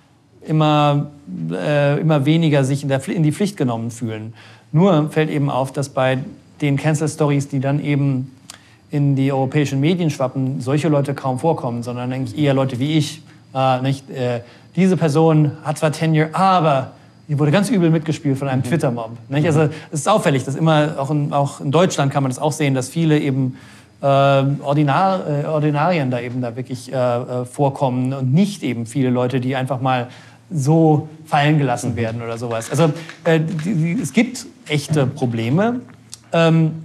immer, äh, immer weniger sich in, der, in die Pflicht genommen fühlen. Nur fällt eben auf, dass bei den Cancel-Stories, die dann eben in die europäischen Medien schwappen, solche Leute kaum vorkommen, sondern eigentlich eher Leute wie ich. Äh, nicht? Äh, diese Person hat zwar Tenure, aber die wurde ganz übel mitgespielt von einem mhm. Twitter-Mob. Nicht? Also es ist auffällig, dass immer, auch in, auch in Deutschland kann man das auch sehen, dass viele eben äh, Ordinar, äh, Ordinarien da eben da wirklich äh, vorkommen und nicht eben viele Leute, die einfach mal so fallen gelassen werden oder sowas. Also äh, die, die, es gibt echte Probleme. Ähm,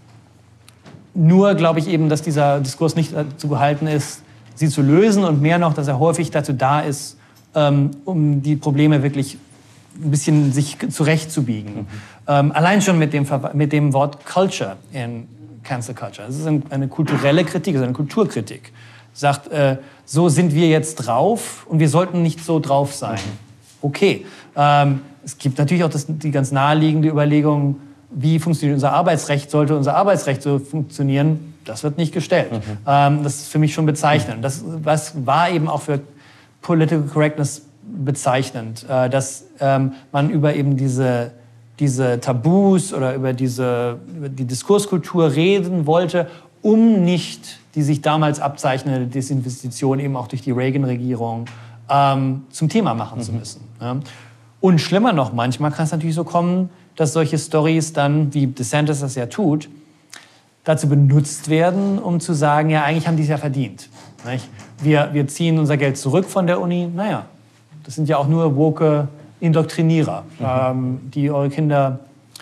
nur glaube ich eben, dass dieser Diskurs nicht dazu gehalten ist, sie zu lösen und mehr noch, dass er häufig dazu da ist, ähm, um die Probleme wirklich ein bisschen sich zurechtzubiegen. Mhm. Ähm, allein schon mit dem, mit dem Wort Culture in Cancel Culture. Das ist ein, eine kulturelle Kritik, also eine Kulturkritik. Sagt, äh, so sind wir jetzt drauf und wir sollten nicht so drauf sein. Okay. Ähm, es gibt natürlich auch das, die ganz naheliegende Überlegung, wie funktioniert unser Arbeitsrecht? Sollte unser Arbeitsrecht so funktionieren? Das wird nicht gestellt. Mhm. Ähm, das ist für mich schon bezeichnend. Das was war eben auch für Political Correctness bezeichnend, äh, dass ähm, man über eben diese, diese Tabus oder über, diese, über die Diskurskultur reden wollte, um nicht die sich damals abzeichnende Desinvestition eben auch durch die Reagan-Regierung ähm, zum Thema machen mhm. zu müssen. Ja. Und schlimmer noch, manchmal kann es natürlich so kommen, dass solche Storys dann, wie DeSantis das ja tut, dazu benutzt werden, um zu sagen, ja, eigentlich haben die es ja verdient. Nicht? Wir, wir ziehen unser Geld zurück von der Uni. Naja, das sind ja auch nur woke Indoktrinierer, mhm. ähm, die eure Kinder,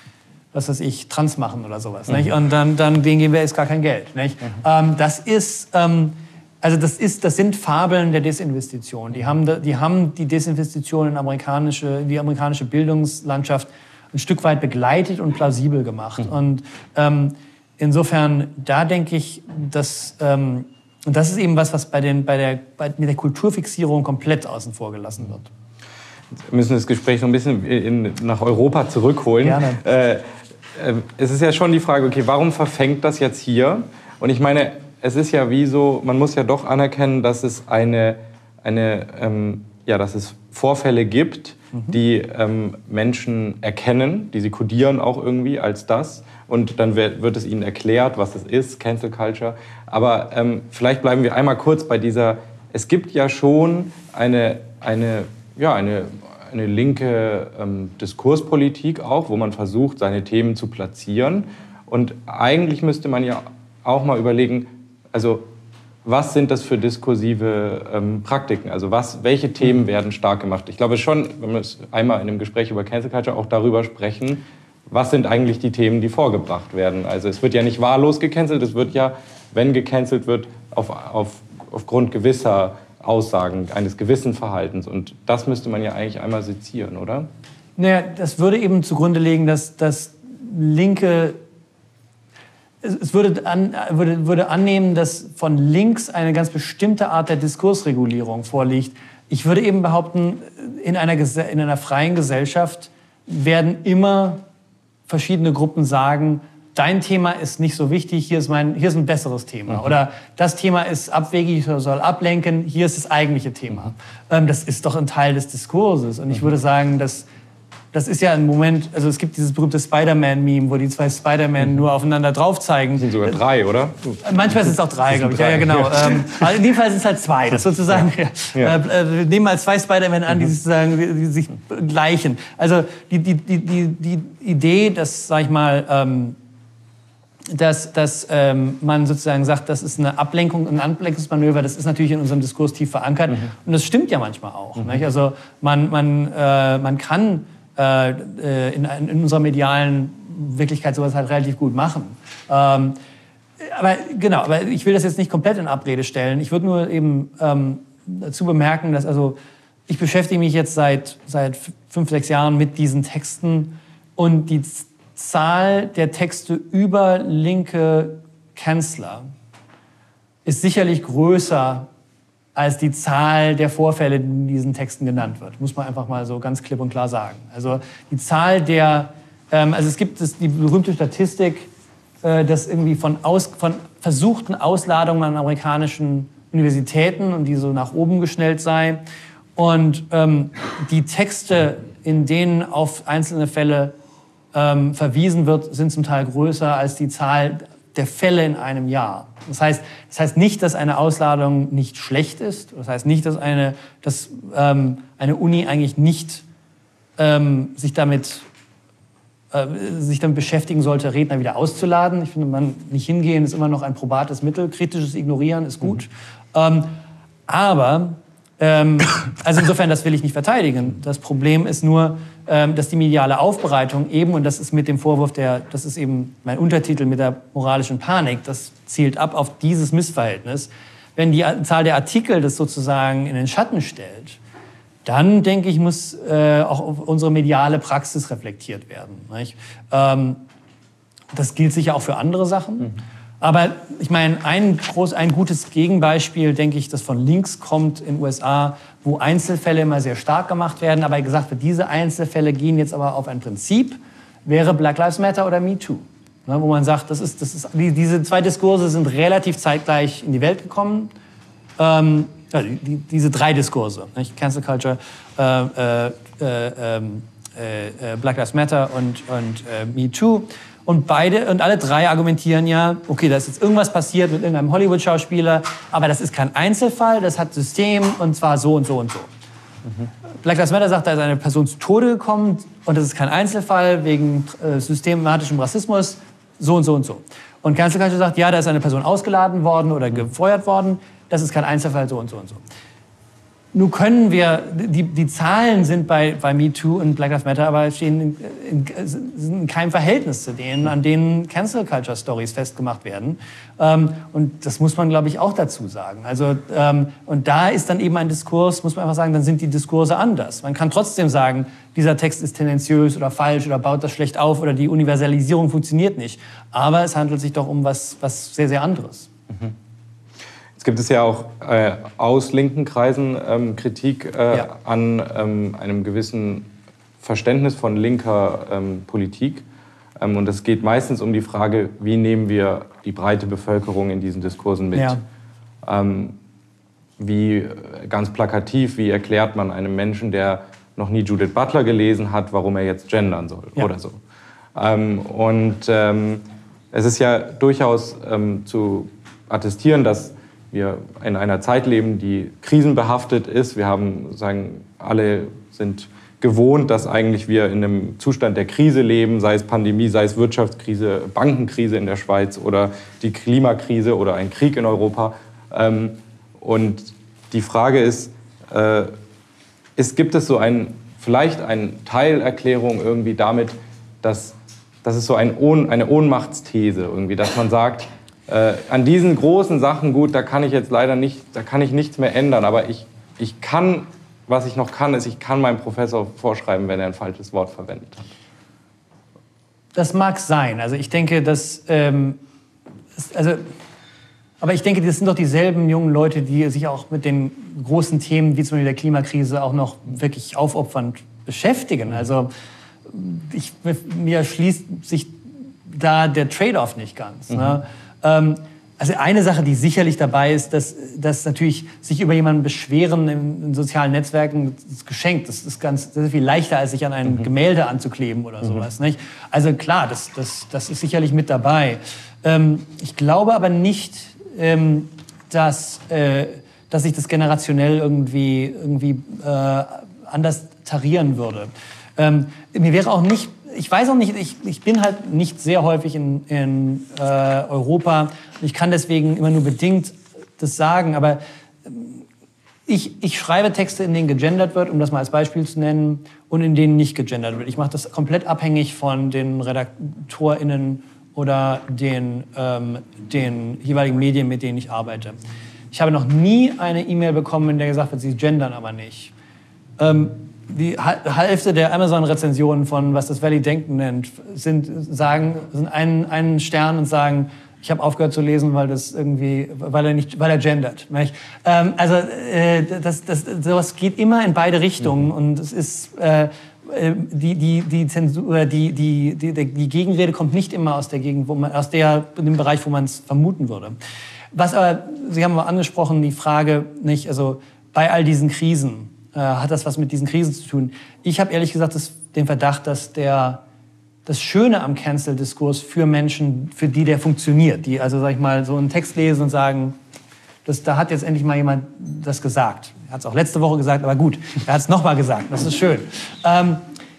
was weiß ich, trans machen oder sowas. Mhm. Nicht? Und dann, dann denen geben wir jetzt gar kein Geld. Nicht? Mhm. Ähm, das ist... Ähm, Also das, ist, das sind Fabeln der Desinvestition. Die haben die, haben die Desinvestition in amerikanische, die amerikanische Bildungslandschaft ein Stück weit begleitet und plausibel gemacht. Mhm. Und ähm, insofern, da denke ich, dass, ähm, und das ist eben was, was bei den, bei der, bei, mit der Kulturfixierung komplett außen vor gelassen wird. Wir müssen das Gespräch so ein bisschen in, nach Europa zurückholen. Gerne. Äh, äh, es ist ja schon die Frage, okay, warum verfängt das jetzt hier? Und ich meine, es ist ja wie so, man muss ja doch anerkennen, dass es eine, eine ähm, ja, dass es Vorfälle gibt, mhm. die ähm, Menschen erkennen, die sie kodieren auch irgendwie als das. Und dann wird, wird es ihnen erklärt, was es ist, Cancel Culture. Aber ähm, vielleicht bleiben wir einmal kurz bei dieser, es gibt ja schon eine, eine, ja, eine, eine linke ähm, Diskurspolitik auch, wo man versucht, seine Themen zu platzieren. Und eigentlich müsste man ja auch mal überlegen, also was sind das für diskursive ähm, Praktiken? Also was, welche Themen werden stark gemacht? Ich glaube schon, wenn wir einmal in einem Gespräch über Cancel Culture auch darüber sprechen, was sind eigentlich die Themen, die vorgebracht werden? Also es wird ja nicht wahllos gecancelt, es wird ja, wenn gecancelt wird, auf, auf, aufgrund gewisser Aussagen, eines gewissen Verhaltens. Und das müsste man ja eigentlich einmal sezieren, oder? Naja, das würde eben zugrunde legen, dass, dass linke... Es würde, an, würde, würde annehmen, dass von links eine ganz bestimmte Art der Diskursregulierung vorliegt. Ich würde eben behaupten, in einer, in einer freien Gesellschaft werden immer verschiedene Gruppen sagen, dein Thema ist nicht so wichtig, hier ist, mein, hier ist ein besseres Thema. Mhm. Oder das Thema ist abwegig oder soll ablenken, hier ist das eigentliche Thema. Mhm. Ähm, das ist doch ein Teil des Diskurses. Und ich würde sagen, dass das ist ja ein Moment, also es gibt dieses berühmte Spider-Man-Meme, wo die zwei Spider-Man mhm. nur aufeinander drauf zeigen. Das sind sogar drei, oder? Manchmal sind es auch drei, glaube ich. Drei. Ja, ja, genau. Ja. Ähm, aber in dem Fall sind es halt zwei. Das sozusagen, ja. Ja. Äh, wir nehmen mal zwei Spider-Man an, die, sozusagen, die sich gleichen. Also die, die, die, die, die Idee, dass, sag ich mal, ähm, dass, dass ähm, man sozusagen sagt, das ist eine Ablenkung, ein Ablenkungsmanöver, das ist natürlich in unserem Diskurs tief verankert. Mhm. Und das stimmt ja manchmal auch. Mhm. Nicht? Also man, man, äh, man kann In, in unserer medialen Wirklichkeit sowas halt relativ gut machen. Ähm, aber genau, aber ich will das jetzt nicht komplett in Abrede stellen. Ich würde nur eben ähm, dazu bemerken, dass also ich beschäftige mich jetzt seit seit fünf, sechs Jahren mit diesen Texten und die Zahl der Texte über linke Kanzler ist sicherlich größer als die Zahl der Vorfälle, die in diesen Texten genannt wird. Muss man einfach mal so ganz klipp und klar sagen. Also die Zahl der, ähm, also es gibt das, die berühmte Statistik, äh, dass irgendwie von, aus, von versuchten Ausladungen an amerikanischen Universitäten und die so nach oben geschnellt sei. Und ähm, die Texte, in denen auf einzelne Fälle ähm, verwiesen wird, sind zum Teil größer als die Zahl der Fälle in einem Jahr. Das heißt, das heißt nicht, dass eine Ausladung nicht schlecht ist. Das heißt nicht, dass eine, dass, ähm, eine Uni eigentlich nicht ähm, sich damit äh, sich damit beschäftigen sollte, Redner wieder auszuladen. Ich finde, man nicht hingehen ist immer noch ein probates Mittel. Kritisches Ignorieren ist gut. Mhm. Ähm, aber ähm, also insofern, das will ich nicht verteidigen. Das Problem ist nur, ähm, dass die mediale Aufbereitung eben, und das ist mit dem Vorwurf der, das ist eben mein Untertitel mit der moralischen Panik, das zielt ab auf dieses Missverhältnis. Wenn die Zahl der Artikel das sozusagen in den Schatten stellt, dann, denke ich, muss äh, auch unsere mediale Praxis reflektiert werden. Nicht? Ähm, das gilt sicher auch für andere Sachen. Mhm. Aber ich meine, ein, groß, ein gutes Gegenbeispiel, denke ich, das von links kommt in den U S A, wo Einzelfälle immer sehr stark gemacht werden, aber gesagt wird, diese Einzelfälle gehen jetzt aber auf ein Prinzip, wäre Black Lives Matter oder Me Too. Ne, wo man sagt, das ist, das ist, die, diese zwei Diskurse sind relativ zeitgleich in die Welt gekommen. Ähm, also die, diese drei Diskurse, nicht? Cancel Culture, äh, äh, äh, äh, Black Lives Matter und, und äh, Me Too. Und beide und alle drei argumentieren ja, okay, da ist jetzt irgendwas passiert mit irgendeinem Hollywood-Schauspieler, aber das ist kein Einzelfall, das hat System und zwar so und so und so. Mhm. Black Lives Matter sagt, da ist eine Person zu Tode gekommen und das ist kein Einzelfall wegen äh, systematischem Rassismus, so und so und so. Und Cancel Culture sagt, ja, da ist eine Person ausgeladen worden oder gefeuert worden, das ist kein Einzelfall, so und so und so. Nun können wir, die, die Zahlen sind bei, bei Me Too und Black Lives Matter, aber stehen in, in, sind in keinem Verhältnis zu denen, an denen Cancel Culture Stories festgemacht werden. Ähm, und das muss man, glaube ich, auch dazu sagen. Also, ähm, und da ist dann eben ein Diskurs, muss man einfach sagen, dann sind die Diskurse anders. Man kann trotzdem sagen, dieser Text ist tendenziös oder falsch oder baut das schlecht auf oder die Universalisierung funktioniert nicht. Aber es handelt sich doch um was, was sehr, sehr anderes. Mhm. Es gibt es ja auch äh, aus linken Kreisen ähm, Kritik äh, ja. an ähm, einem gewissen Verständnis von linker ähm, Politik. Ähm, und es geht meistens um die Frage, wie nehmen wir die breite Bevölkerung in diesen Diskursen mit? Ja. Ähm, wie, ganz plakativ, wie erklärt man einem Menschen, der noch nie Judith Butler gelesen hat, warum er jetzt gendern soll ja. oder so. Ähm, und ähm, es ist ja durchaus ähm, zu attestieren, dass wir in einer Zeit leben, die krisenbehaftet ist. Wir haben, sagen, alle sind gewohnt, dass eigentlich wir in einem Zustand der Krise leben, sei es Pandemie, sei es Wirtschaftskrise, Bankenkrise in der Schweiz oder die Klimakrise oder ein Krieg in Europa. Und die Frage ist, ist gibt es so ein, vielleicht eine Teilerklärung irgendwie damit, dass, dass es so ein Ohn, eine Ohnmachtsthese irgendwie, dass man sagt, Äh, an diesen großen Sachen, gut, da kann ich jetzt leider nicht, da kann ich nichts mehr ändern, aber ich, ich kann, was ich noch kann, ist, ich kann meinem Professor vorschreiben, wenn er ein falsches Wort verwendet hat. Das mag sein. Also ich denke, dass, ähm, also, aber ich denke, das sind doch dieselben jungen Leute, die sich auch mit den großen Themen, wie zum Beispiel der Klimakrise, auch noch wirklich aufopfernd beschäftigen. Also ich, mir schließt sich da der Trade-off nicht ganz. Mhm. Ne? Also eine Sache, die sicherlich dabei ist, dass, dass natürlich sich über jemanden beschweren in, in sozialen Netzwerken, das ist geschenkt. Das ist ganz, das ist viel leichter, als sich an ein mhm. Gemälde anzukleben oder sowas. Mhm. Nicht? Also klar, das, das, das ist sicherlich mit dabei. Ähm, ich glaube aber nicht, ähm, dass, äh, dass sich das generationell irgendwie, irgendwie äh, anders tarieren würde. Ähm, mir wäre auch nicht Ich weiß auch nicht, ich, ich bin halt nicht sehr häufig in, in äh, Europa. Ich kann deswegen immer nur bedingt das sagen. Aber ich, ich schreibe Texte, in denen gegendert wird, um das mal als Beispiel zu nennen, und in denen nicht gegendert wird. Ich mache das komplett abhängig von den RedaktorInnen oder den, ähm, den jeweiligen Medien, mit denen ich arbeite. Ich habe noch nie eine E-Mail bekommen, in der gesagt wird, sie gendern aber nicht. Ähm, Die Hälfte der Amazon-Rezensionen von Was das Valley Denken nennt, sind, sagen, sind einen, einen Stern und sagen, ich habe aufgehört zu lesen, weil das irgendwie, weil er nicht, weil er gendert. Ähm, also äh, das, das, sowas geht immer in beide Richtungen. Mhm. Und es ist äh, die, die, die Zensur, die, die, die, die Gegenrede kommt nicht immer aus der Gegend, wo man, aus der, in dem Bereich, wo man es vermuten würde. Was aber, Sie haben mal angesprochen, die Frage, nicht, also bei all diesen Krisen, hat das was mit diesen Krisen zu tun? Ich habe ehrlich gesagt das, den Verdacht, dass der, das Schöne am Cancel-Diskurs für Menschen, für die der funktioniert. Die also, sag ich mal, so einen Text lesen und sagen, das, da hat jetzt endlich mal jemand das gesagt. Er hat es auch letzte Woche gesagt, aber gut, er hat es nochmal gesagt. Das ist schön. Ähm,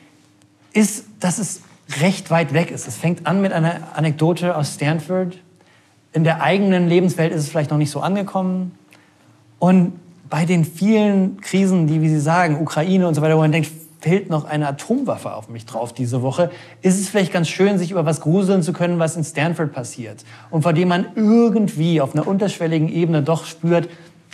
ist, dass es recht weit weg ist. Es fängt an mit einer Anekdote aus Stanford. In der eigenen Lebenswelt ist es vielleicht noch nicht so angekommen. Und bei den vielen Krisen, die, wie Sie sagen, Ukraine und so weiter, wo man denkt, fällt noch eine Atomwaffe auf mich drauf diese Woche, ist es vielleicht ganz schön, sich über was gruseln zu können, was in Stanford passiert. Und vor dem man irgendwie auf einer unterschwelligen Ebene doch spürt,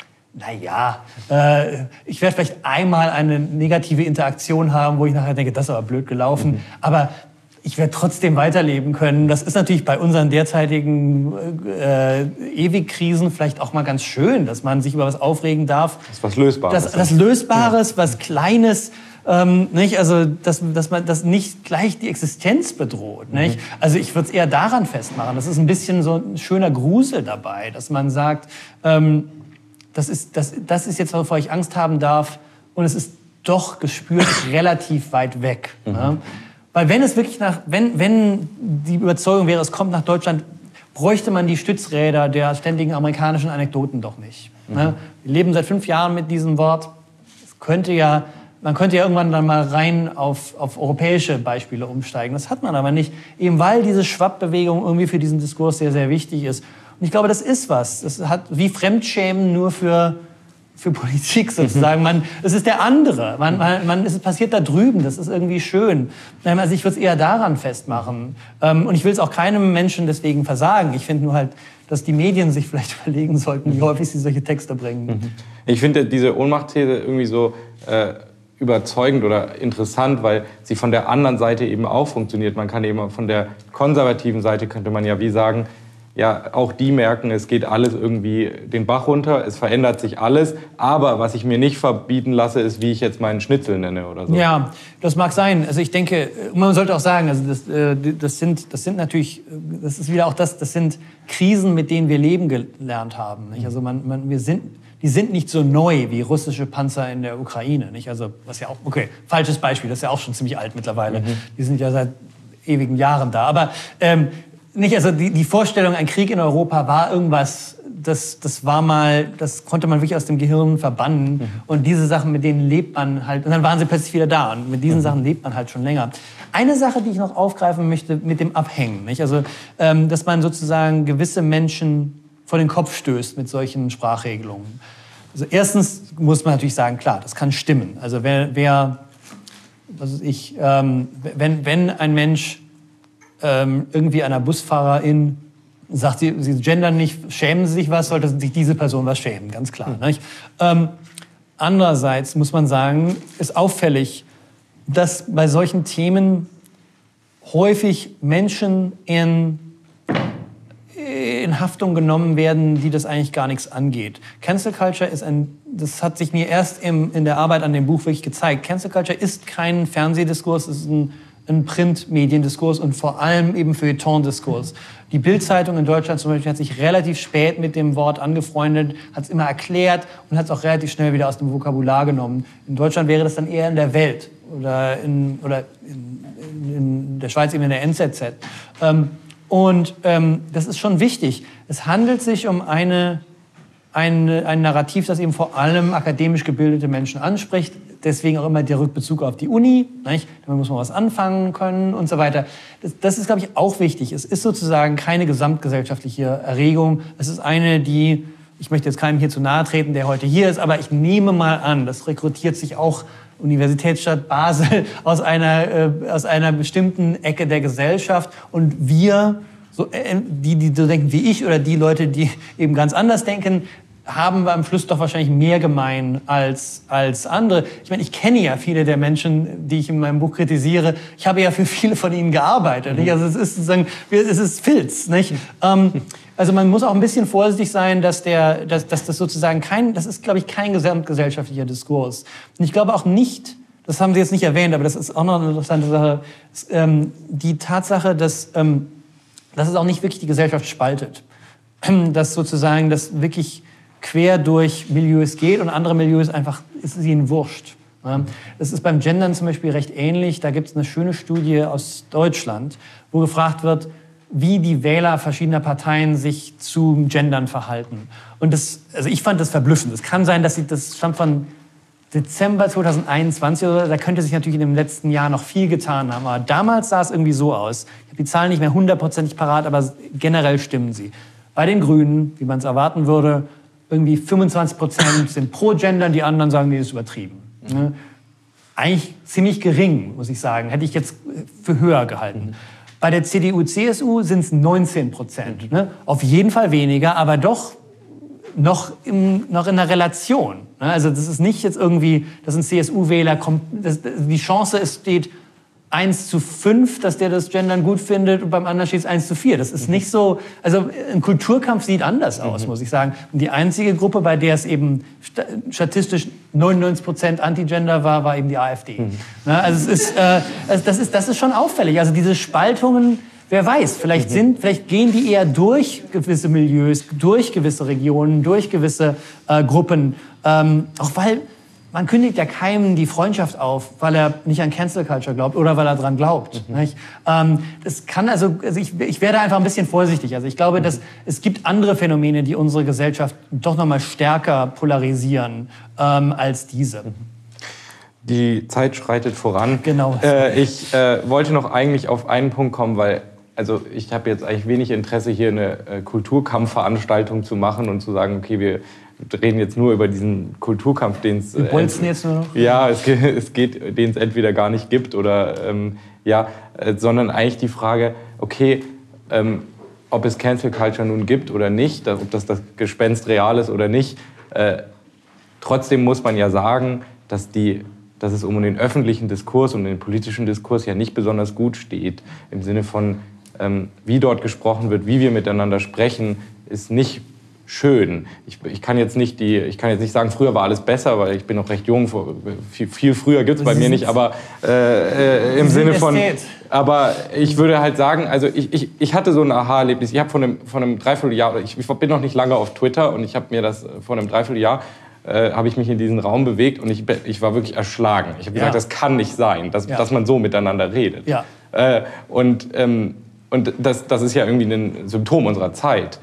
naja, äh, ich werde vielleicht einmal eine negative Interaktion haben, wo ich nachher denke, das ist aber blöd gelaufen. Mhm. Aber ich werde trotzdem weiterleben können. Das ist natürlich bei unseren derzeitigen äh, Ewigkrisen vielleicht auch mal ganz schön, dass man sich über was aufregen darf. Das ist was Lösbares. Das, das Lösbares, ja. Was Kleines. Ähm, nicht? Also, dass, dass man das nicht gleich die Existenz bedroht. Nicht? Mhm. Also ich würde es eher daran festmachen. Das ist ein bisschen so ein schöner Grusel dabei, dass man sagt, ähm, das, ist, das, das ist jetzt, wovor ich Angst haben darf. Und es ist doch gespürt relativ weit weg. Mhm. Ne? Weil wenn es wirklich nach, wenn, wenn die Überzeugung wäre, es kommt nach Deutschland, bräuchte man die Stützräder der ständigen amerikanischen Anekdoten doch nicht. Mhm. Ne? Wir leben seit fünf Jahren mit diesem Wort. Es könnte ja, man könnte ja irgendwann dann mal rein auf, auf europäische Beispiele umsteigen. Das hat man aber nicht, eben weil diese Schwappbewegung irgendwie für diesen Diskurs sehr, sehr wichtig ist. Und ich glaube, das ist was. Das hat wie Fremdschämen nur für für Politik sozusagen. Man, es ist der andere. Man, man, man, es passiert da drüben. Das ist irgendwie schön. Also ich würde es eher daran festmachen. Und ich will es auch keinem Menschen deswegen versagen. Ich finde nur halt, dass die Medien sich vielleicht überlegen sollten, wie häufig sie solche Texte bringen. Ich finde diese Ohnmachtthese irgendwie so äh, überzeugend oder interessant, weil sie von der anderen Seite eben auch funktioniert. Man kann eben von der konservativen Seite, könnte man ja wie sagen, ja, auch die merken, es geht alles irgendwie den Bach runter, es verändert sich alles. Aber was ich mir nicht verbieten lasse, ist, wie ich jetzt meinen Schnitzel nenne oder so. Ja, das mag sein. Also ich denke, man sollte auch sagen, also das, das, sind, das sind natürlich, das ist wieder auch das, das sind Krisen, mit denen wir leben gelernt haben. Nicht? Also man, man, wir sind, die sind nicht so neu wie russische Panzer in der Ukraine. Nicht? Also was ja auch, okay, falsches Beispiel, das ist ja auch schon ziemlich alt mittlerweile. Mhm. Die sind ja seit ewigen Jahren da. Aber ähm, nicht, also die, die Vorstellung, ein Krieg in Europa war irgendwas, das, das war mal, das konnte man wirklich aus dem Gehirn verbannen. Mhm. Und diese Sachen, mit denen lebt man halt, und dann waren sie plötzlich wieder da. Und mit diesen mhm. Sachen lebt man halt schon länger. Eine Sache, die ich noch aufgreifen möchte, mit dem Abhängen, nicht? Also, ähm, dass man sozusagen gewisse Menschen vor den Kopf stößt mit solchen Sprachregelungen. Also erstens muss man natürlich sagen, klar, das kann stimmen. Also wer, wer was weiß ich, ähm, wenn, wenn ein Mensch Ähm, irgendwie einer Busfahrerin sagt, sie, sie gendern nicht, schämen sie sich was, sollte sich diese Person was schämen, ganz klar. Mhm. Nicht? Ähm, andererseits muss man sagen, ist auffällig, dass bei solchen Themen häufig Menschen in, in Haftung genommen werden, die das eigentlich gar nichts angeht. Cancel Culture ist ein, das hat sich mir erst im, in der Arbeit an dem Buch wirklich gezeigt. Cancel Culture ist kein Fernsehdiskurs, es ist ein ein Printmediendiskurs und vor allem eben Feuilleton-Diskurs. Die Bild-Zeitung in Deutschland zum Beispiel hat sich relativ spät mit dem Wort angefreundet, hat es immer erklärt und hat es auch relativ schnell wieder aus dem Vokabular genommen. In Deutschland wäre das dann eher in der Welt oder in, oder in, in, in der Schweiz eben in der N Z Z. Ähm, und ähm, das ist schon wichtig. Es handelt sich um eine, eine, ein Narrativ, das eben vor allem akademisch gebildete Menschen anspricht. Deswegen auch immer der Rückbezug auf die Uni, nicht? Damit muss man was anfangen können und so weiter. Das, das ist, glaube ich, auch wichtig. Es ist sozusagen keine gesamtgesellschaftliche Erregung. Es ist eine, die, ich möchte jetzt keinem hier zu nahe treten, der heute hier ist, aber ich nehme mal an, das rekrutiert sich auch Universitätsstadt Basel aus einer, äh, aus einer bestimmten Ecke der Gesellschaft. Und wir, so, äh, die, die so denken wie ich oder die Leute, die eben ganz anders denken, haben wir am Schluss doch wahrscheinlich mehr gemein als, als andere. Ich meine, ich kenne ja viele der Menschen, die ich in meinem Buch kritisiere. Ich habe ja für viele von ihnen gearbeitet. Mhm. Also es ist sozusagen, es ist Filz, nicht? Ähm, also man muss auch ein bisschen vorsichtig sein, dass, der, dass, dass das sozusagen kein, das ist, glaube ich, kein gesamtgesellschaftlicher Diskurs. Und ich glaube auch nicht, das haben Sie jetzt nicht erwähnt, aber das ist auch noch eine interessante Sache, ähm, die Tatsache, dass, ähm, dass es auch nicht wirklich die Gesellschaft spaltet. Dass sozusagen das wirklich quer durch Milieus geht und andere Milieus einfach, ist es ihnen wurscht. Das ist beim Gendern zum Beispiel recht ähnlich. Da gibt es eine schöne Studie aus Deutschland, wo gefragt wird, wie die Wähler verschiedener Parteien sich zum Gendern verhalten. Und das, also ich fand das verblüffend. Es kann sein, dass sie, das stammt von Dezember zweitausendeinundzwanzig oder so, da könnte sich natürlich in dem letzten Jahr noch viel getan haben. Aber damals sah es irgendwie so aus. Ich habe die Zahlen nicht mehr hundertprozentig parat, aber generell stimmen sie. Bei den Grünen, wie man es erwarten würde, irgendwie fünfundzwanzig Prozent sind pro Gendern, die anderen sagen, nee, das ist übertrieben. Mhm. Eigentlich ziemlich gering, muss ich sagen. Hätte ich jetzt für höher gehalten. Mhm. Bei der C D U C S U sind es neunzehn Prozent. Mhm. Ne? Auf jeden Fall weniger, aber doch noch, im, noch in der Relation. Ne? Also das ist nicht jetzt irgendwie, dass ein C S U-Wähler kommt, das, die Chance es steht eins zu fünf, dass der das Gendern gut findet, und beim anderen steht es eins zu vier. Das ist nicht so, also ein Kulturkampf sieht anders aus, mhm. muss ich sagen. Und die einzige Gruppe, bei der es eben statistisch neunundneunzig Prozent Anti-Gender war, war eben die AfD. Mhm. Na, also, es ist, äh, also das, ist, das ist schon auffällig. Also diese Spaltungen, wer weiß, vielleicht, mhm. sind, vielleicht gehen die eher durch gewisse Milieus, durch gewisse Regionen, durch gewisse äh, Gruppen. Ähm, auch weil man kündigt ja keinem die Freundschaft auf, weil er nicht an Cancel Culture glaubt oder weil er dran glaubt. Mhm. Nicht? Ähm, das kann also, also ich, ich werde einfach ein bisschen vorsichtig. Also ich glaube, mhm. dass es gibt andere Phänomene, die unsere Gesellschaft doch noch mal stärker polarisieren ähm, als diese. Die Zeit schreitet voran. Genau. Äh, ich äh, wollte noch eigentlich auf einen Punkt kommen, weil also ich habe jetzt eigentlich wenig Interesse, hier eine äh, Kulturkampfveranstaltung zu machen und zu sagen, okay, wir reden jetzt nur über diesen Kulturkampf, den es... Wir bolzen jetzt nur noch? Ja, es, es geht, den es entweder gar nicht gibt oder... Ähm, ja, äh, sondern eigentlich die Frage, okay, ähm, ob es Cancel Culture nun gibt oder nicht, ob das das Gespenst real ist oder nicht. Äh, trotzdem muss man ja sagen, dass, die, dass es um den öffentlichen Diskurs, um den politischen Diskurs ja nicht besonders gut steht. Im Sinne von, ähm, wie dort gesprochen wird, wie wir miteinander sprechen, ist nicht schön. Ich, ich, kann jetzt nicht die, ich kann jetzt nicht sagen, früher war alles besser, weil ich bin noch recht jung. Viel, viel früher gibt es bei mir nicht, aber äh, äh, im Sinne von... Aber ich würde halt sagen, also ich, ich, ich hatte so ein Aha-Erlebnis. Ich habe vor einem, vor einem Dreivierteljahr, ich, ich bin noch nicht lange auf Twitter und ich habe mir das vor einem Dreivierteljahr äh, habe ich mich in diesen Raum bewegt und ich, ich war wirklich erschlagen. Ich habe gesagt, ja. das kann nicht sein, dass, ja. dass man so miteinander redet. Ja. Äh, und ähm, und das, das ist ja irgendwie ein Symptom unserer Zeit.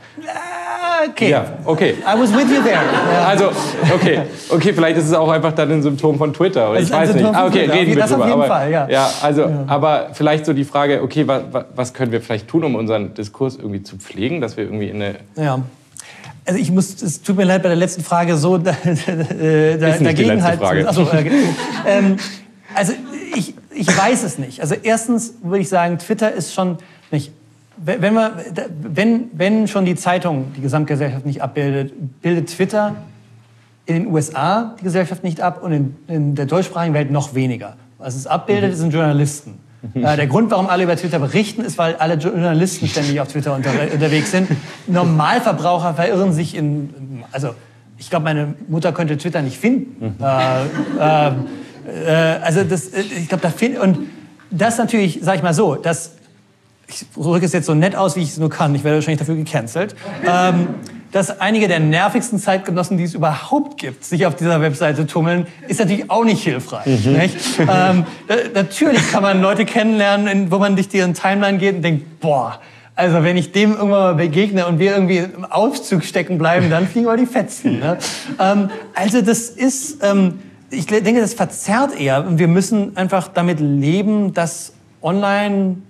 Okay. Ja, okay. I was with you there. Ja. Also, okay, okay, vielleicht ist es auch einfach dann ein Symptom von Twitter. Oder ich weiß nicht. Ah, okay, reden wir das drüber. Auf jeden aber, Fall, ja. ja, also, ja. aber vielleicht so die Frage, okay, was, was können wir vielleicht tun, um unseren Diskurs irgendwie zu pflegen, dass wir irgendwie in eine... Ja. Also ich muss, es tut mir leid, bei der letzten Frage so da, da, ist nicht die letzte Frage. Achso, okay. ähm, also ich, ich weiß es nicht. Also erstens würde ich sagen, Twitter ist schon nicht... Wenn, wir, wenn, wenn schon die Zeitung die Gesamtgesellschaft nicht abbildet, bildet Twitter in den U S A die Gesellschaft nicht ab und in, in der deutschsprachigen Welt noch weniger. Was es abbildet, sind Journalisten. Mhm. Äh, der Grund, warum alle über Twitter berichten, ist, weil alle Journalisten ständig auf Twitter unter, unterwegs sind. Normalverbraucher verirren sich in... Also ich glaube, meine Mutter könnte Twitter nicht finden. Mhm. Äh, äh, also das, ich glaube, da find, und das natürlich, sag ich mal so, dass ich drücke es jetzt so nett aus, wie ich es nur kann, ich werde wahrscheinlich dafür gecancelt, ähm, dass einige der nervigsten Zeitgenossen, die es überhaupt gibt, sich auf dieser Webseite tummeln, ist natürlich auch nicht hilfreich. Mhm. Nicht? Ähm, da, natürlich kann man Leute kennenlernen, wo man durch deren Timeline geht und denkt, boah, also wenn ich dem irgendwann mal begegne und wir irgendwie im Aufzug stecken bleiben, dann fliegen wir die Fetzen. Ne? Ähm, also das ist, ähm, ich denke, das verzerrt eher. Und wir müssen einfach damit leben, dass online...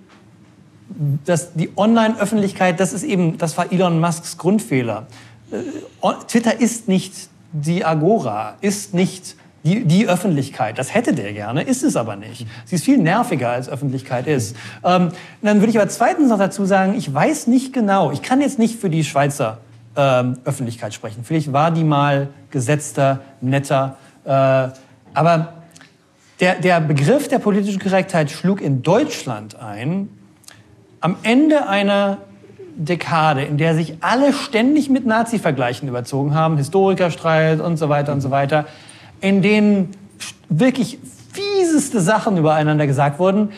dass die Online-Öffentlichkeit, das ist eben, das war Elon Musks Grundfehler. Twitter ist nicht die Agora, ist nicht die, die Öffentlichkeit. Das hätte der gerne, ist es aber nicht. Sie ist viel nerviger, als Öffentlichkeit ist. Ähm, dann würde ich aber zweitens noch dazu sagen, ich weiß nicht genau, ich kann jetzt nicht für die Schweizer ähm, Öffentlichkeit sprechen. Vielleicht war die mal gesetzter, netter, äh, aber der, der Begriff der politischen Korrektheit schlug in Deutschland ein, am Ende einer Dekade, in der sich alle ständig mit Nazi-Vergleichen überzogen haben, Historikerstreit und so weiter und so weiter, in denen wirklich fieseste Sachen übereinander gesagt wurden.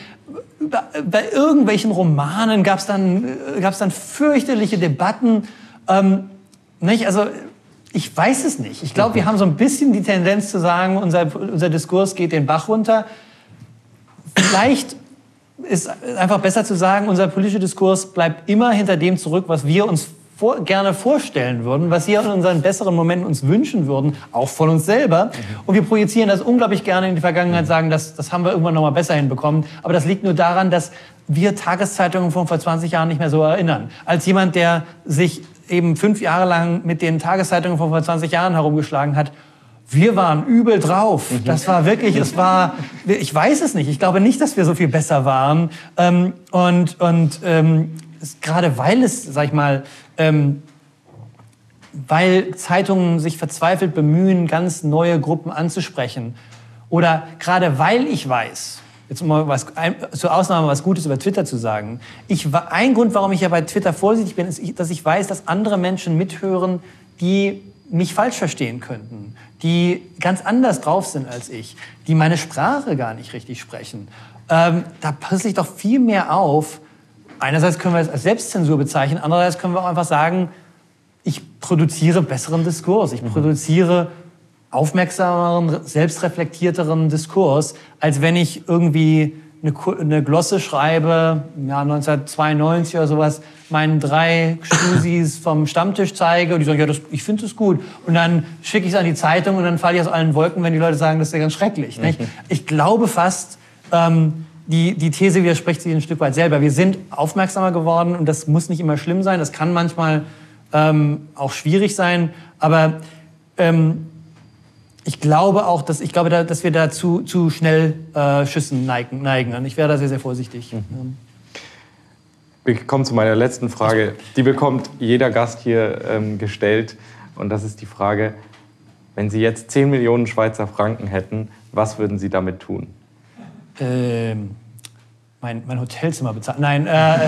Bei irgendwelchen Romanen gab es dann, gab's dann fürchterliche Debatten. Ähm, nicht? Also Ich weiß es nicht. Ich glaube, wir haben so ein bisschen die Tendenz zu sagen, unser, unser Diskurs geht den Bach runter. Vielleicht ist einfach besser zu sagen, unser politischer Diskurs bleibt immer hinter dem zurück, was wir uns vor, gerne vorstellen würden, was wir in unseren besseren Momenten uns wünschen würden, auch von uns selber. Und wir projizieren das unglaublich gerne in die Vergangenheit, sagen, das, das haben wir irgendwann noch mal besser hinbekommen. Aber das liegt nur daran, dass wir Tageszeitungen von vor zwanzig Jahren nicht mehr so erinnern. Als jemand, der sich eben fünf Jahre lang mit den Tageszeitungen von vor zwanzig Jahren herumgeschlagen hat, wir waren übel drauf. Das war wirklich, es war, ich weiß es nicht. Ich glaube nicht, dass wir so viel besser waren. Ähm, und und ähm, es, gerade weil es, sag ich mal, ähm, weil Zeitungen sich verzweifelt bemühen, ganz neue Gruppen anzusprechen. Oder gerade weil ich weiß, jetzt mal was, ein, zur Ausnahme was Gutes über Twitter zu sagen. Ich, ein Grund, warum ich ja bei Twitter vorsichtig bin, ist, dass ich weiß, dass andere Menschen mithören, die mich falsch verstehen könnten, die ganz anders drauf sind als ich, die meine Sprache gar nicht richtig sprechen. Ähm, da passe ich doch viel mehr auf. Einerseits können wir es als Selbstzensur bezeichnen, andererseits können wir auch einfach sagen, ich produziere besseren Diskurs, ich mhm. produziere aufmerksameren, selbstreflektierteren Diskurs, als wenn ich irgendwie eine, eine Glosse schreibe, ja, neunzehnhundertzweiundneunzig oder sowas, meinen drei Stusis vom Stammtisch zeige und die sagen, ja, das, ich finde es gut. Und dann schicke ich es an die Zeitung und dann falle ich aus allen Wolken, wenn die Leute sagen, das ist ja ganz schrecklich. Mhm. Nicht? Ich glaube fast, ähm, die, die These widerspricht sich ein Stück weit selber. Wir sind aufmerksamer geworden und das muss nicht immer schlimm sein, das kann manchmal ähm, auch schwierig sein, aber ähm, ich glaube auch, dass, ich glaube, dass wir da zu, zu schnell äh, Schüssen neigen, neigen. Und ich wäre da sehr, sehr vorsichtig. Mhm. Wir kommen zu meiner letzten Frage. Die bekommt jeder Gast hier ähm, gestellt. Und das ist die Frage, wenn Sie jetzt zehn Millionen Schweizer Franken hätten, was würden Sie damit tun? Ähm, mein, mein Hotelzimmer bezahlen. Nein, äh, äh,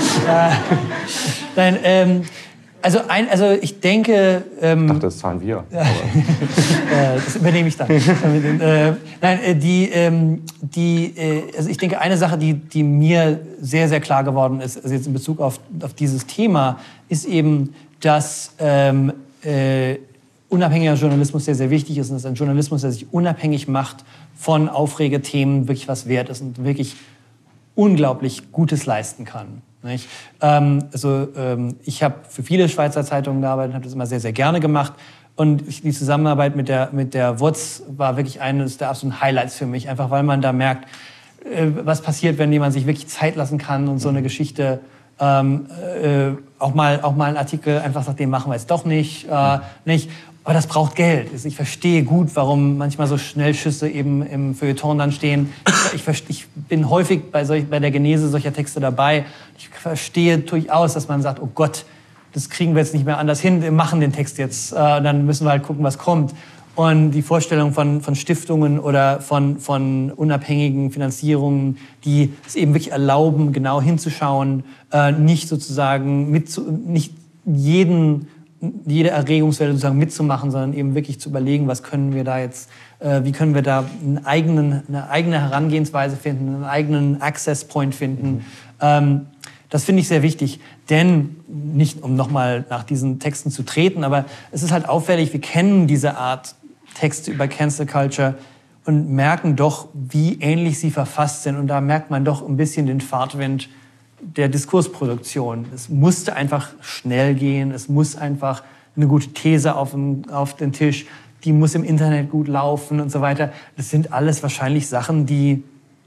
nein, ähm, Also, ein, also ich denke... Ähm, ich dachte, das zahlen wir. äh, das übernehme ich dann. äh, nein, äh, die, ähm, die, äh, also ich denke, eine Sache, die, die mir sehr, sehr klar geworden ist, also jetzt in Bezug auf, auf dieses Thema, ist eben, dass ähm, äh, unabhängiger Journalismus sehr, sehr wichtig ist und dass ein Journalismus, der sich unabhängig macht von Aufregerthemen, wirklich was wert ist und wirklich unglaublich Gutes leisten kann. Nicht? Ähm, also ähm, ich habe für viele Schweizer Zeitungen gearbeitet, habe das immer sehr, sehr gerne gemacht. Und ich, die Zusammenarbeit mit der, mit der W O Z war wirklich eines der absoluten Highlights für mich. Einfach weil man da merkt, äh, was passiert, wenn jemand sich wirklich Zeit lassen kann und so eine Geschichte ähm, äh, auch, mal, auch mal einen Artikel einfach sagt, den machen wir jetzt doch nicht. Äh, nicht. Aber das braucht Geld. Ich verstehe gut, warum manchmal so Schnellschüsse eben im Feuilleton dann stehen. Ich, ich, ich bin häufig bei, solch, bei der Genese solcher Texte dabei. Ich verstehe durchaus, dass man sagt, oh Gott, das kriegen wir jetzt nicht mehr anders hin, wir machen den Text jetzt. Äh, dann müssen wir halt gucken, was kommt. Und die Vorstellung von, von Stiftungen oder von, von unabhängigen Finanzierungen, die es eben wirklich erlauben, genau hinzuschauen, äh, nicht sozusagen mit, nicht jeden... jede Erregungswelle sozusagen mitzumachen, sondern eben wirklich zu überlegen, was können wir da jetzt, äh, wie können wir da einen eigenen, eine eigene Herangehensweise finden, einen eigenen Access Point finden. Mhm. Ähm, das finde ich sehr wichtig, denn nicht um nochmal nach diesen Texten zu treten, aber es ist halt auffällig, wir kennen diese Art Texte über Cancel Culture und merken doch, wie ähnlich sie verfasst sind und da merkt man doch ein bisschen den Fahrtwind der Diskursproduktion. Es musste einfach schnell gehen, es muss einfach eine gute These auf den, auf den Tisch, die muss im Internet gut laufen und so weiter. Das sind alles wahrscheinlich Sachen, die,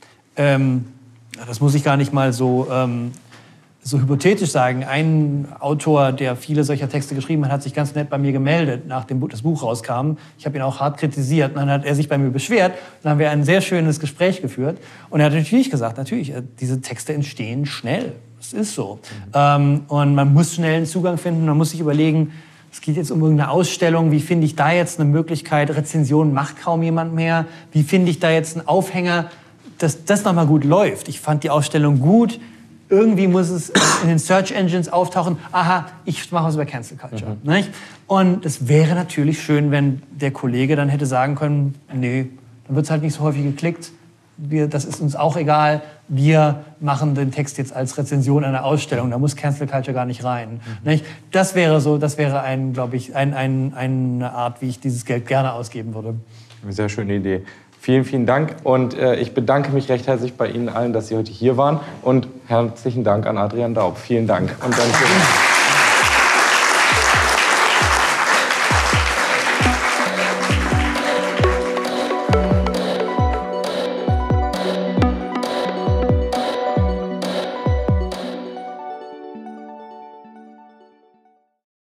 ähm, das muss ich gar nicht mal so, ähm, so hypothetisch sagen. Ein Autor, der viele solcher Texte geschrieben hat, hat sich ganz nett bei mir gemeldet, nachdem das Buch rauskam. Ich habe ihn auch hart kritisiert. Und dann hat er sich bei mir beschwert. Dann haben wir ein sehr schönes Gespräch geführt. Und er hat natürlich gesagt, natürlich, diese Texte entstehen schnell. Das ist so. Mhm. Ähm, und man muss schnell einen Zugang finden. Man muss sich überlegen, es geht jetzt um irgendeine Ausstellung. Wie finde ich da jetzt eine Möglichkeit? Rezension macht kaum jemand mehr. Wie finde ich da jetzt einen Aufhänger, dass das nochmal gut läuft? Ich fand die Ausstellung gut. Irgendwie muss es in den Search Engines auftauchen. Aha, ich mache was über Cancel Culture. Mhm. Nicht? Und es wäre natürlich schön, wenn der Kollege dann hätte sagen können, nee, dann wird es halt nicht so häufig geklickt. wir, das ist uns auch egal, wir machen den Text jetzt als Rezension einer Ausstellung, da muss Cancel Culture gar nicht rein. Mhm. Nicht? Das wäre so, das wäre ein, glaube ich, ein, ein, eine Art, wie ich dieses Geld gerne ausgeben würde. Eine sehr schöne Idee. Vielen, vielen Dank und äh, ich bedanke mich recht herzlich bei Ihnen allen, dass Sie heute hier waren und herzlichen Dank an Adrian Daub. Vielen Dank. Und danke.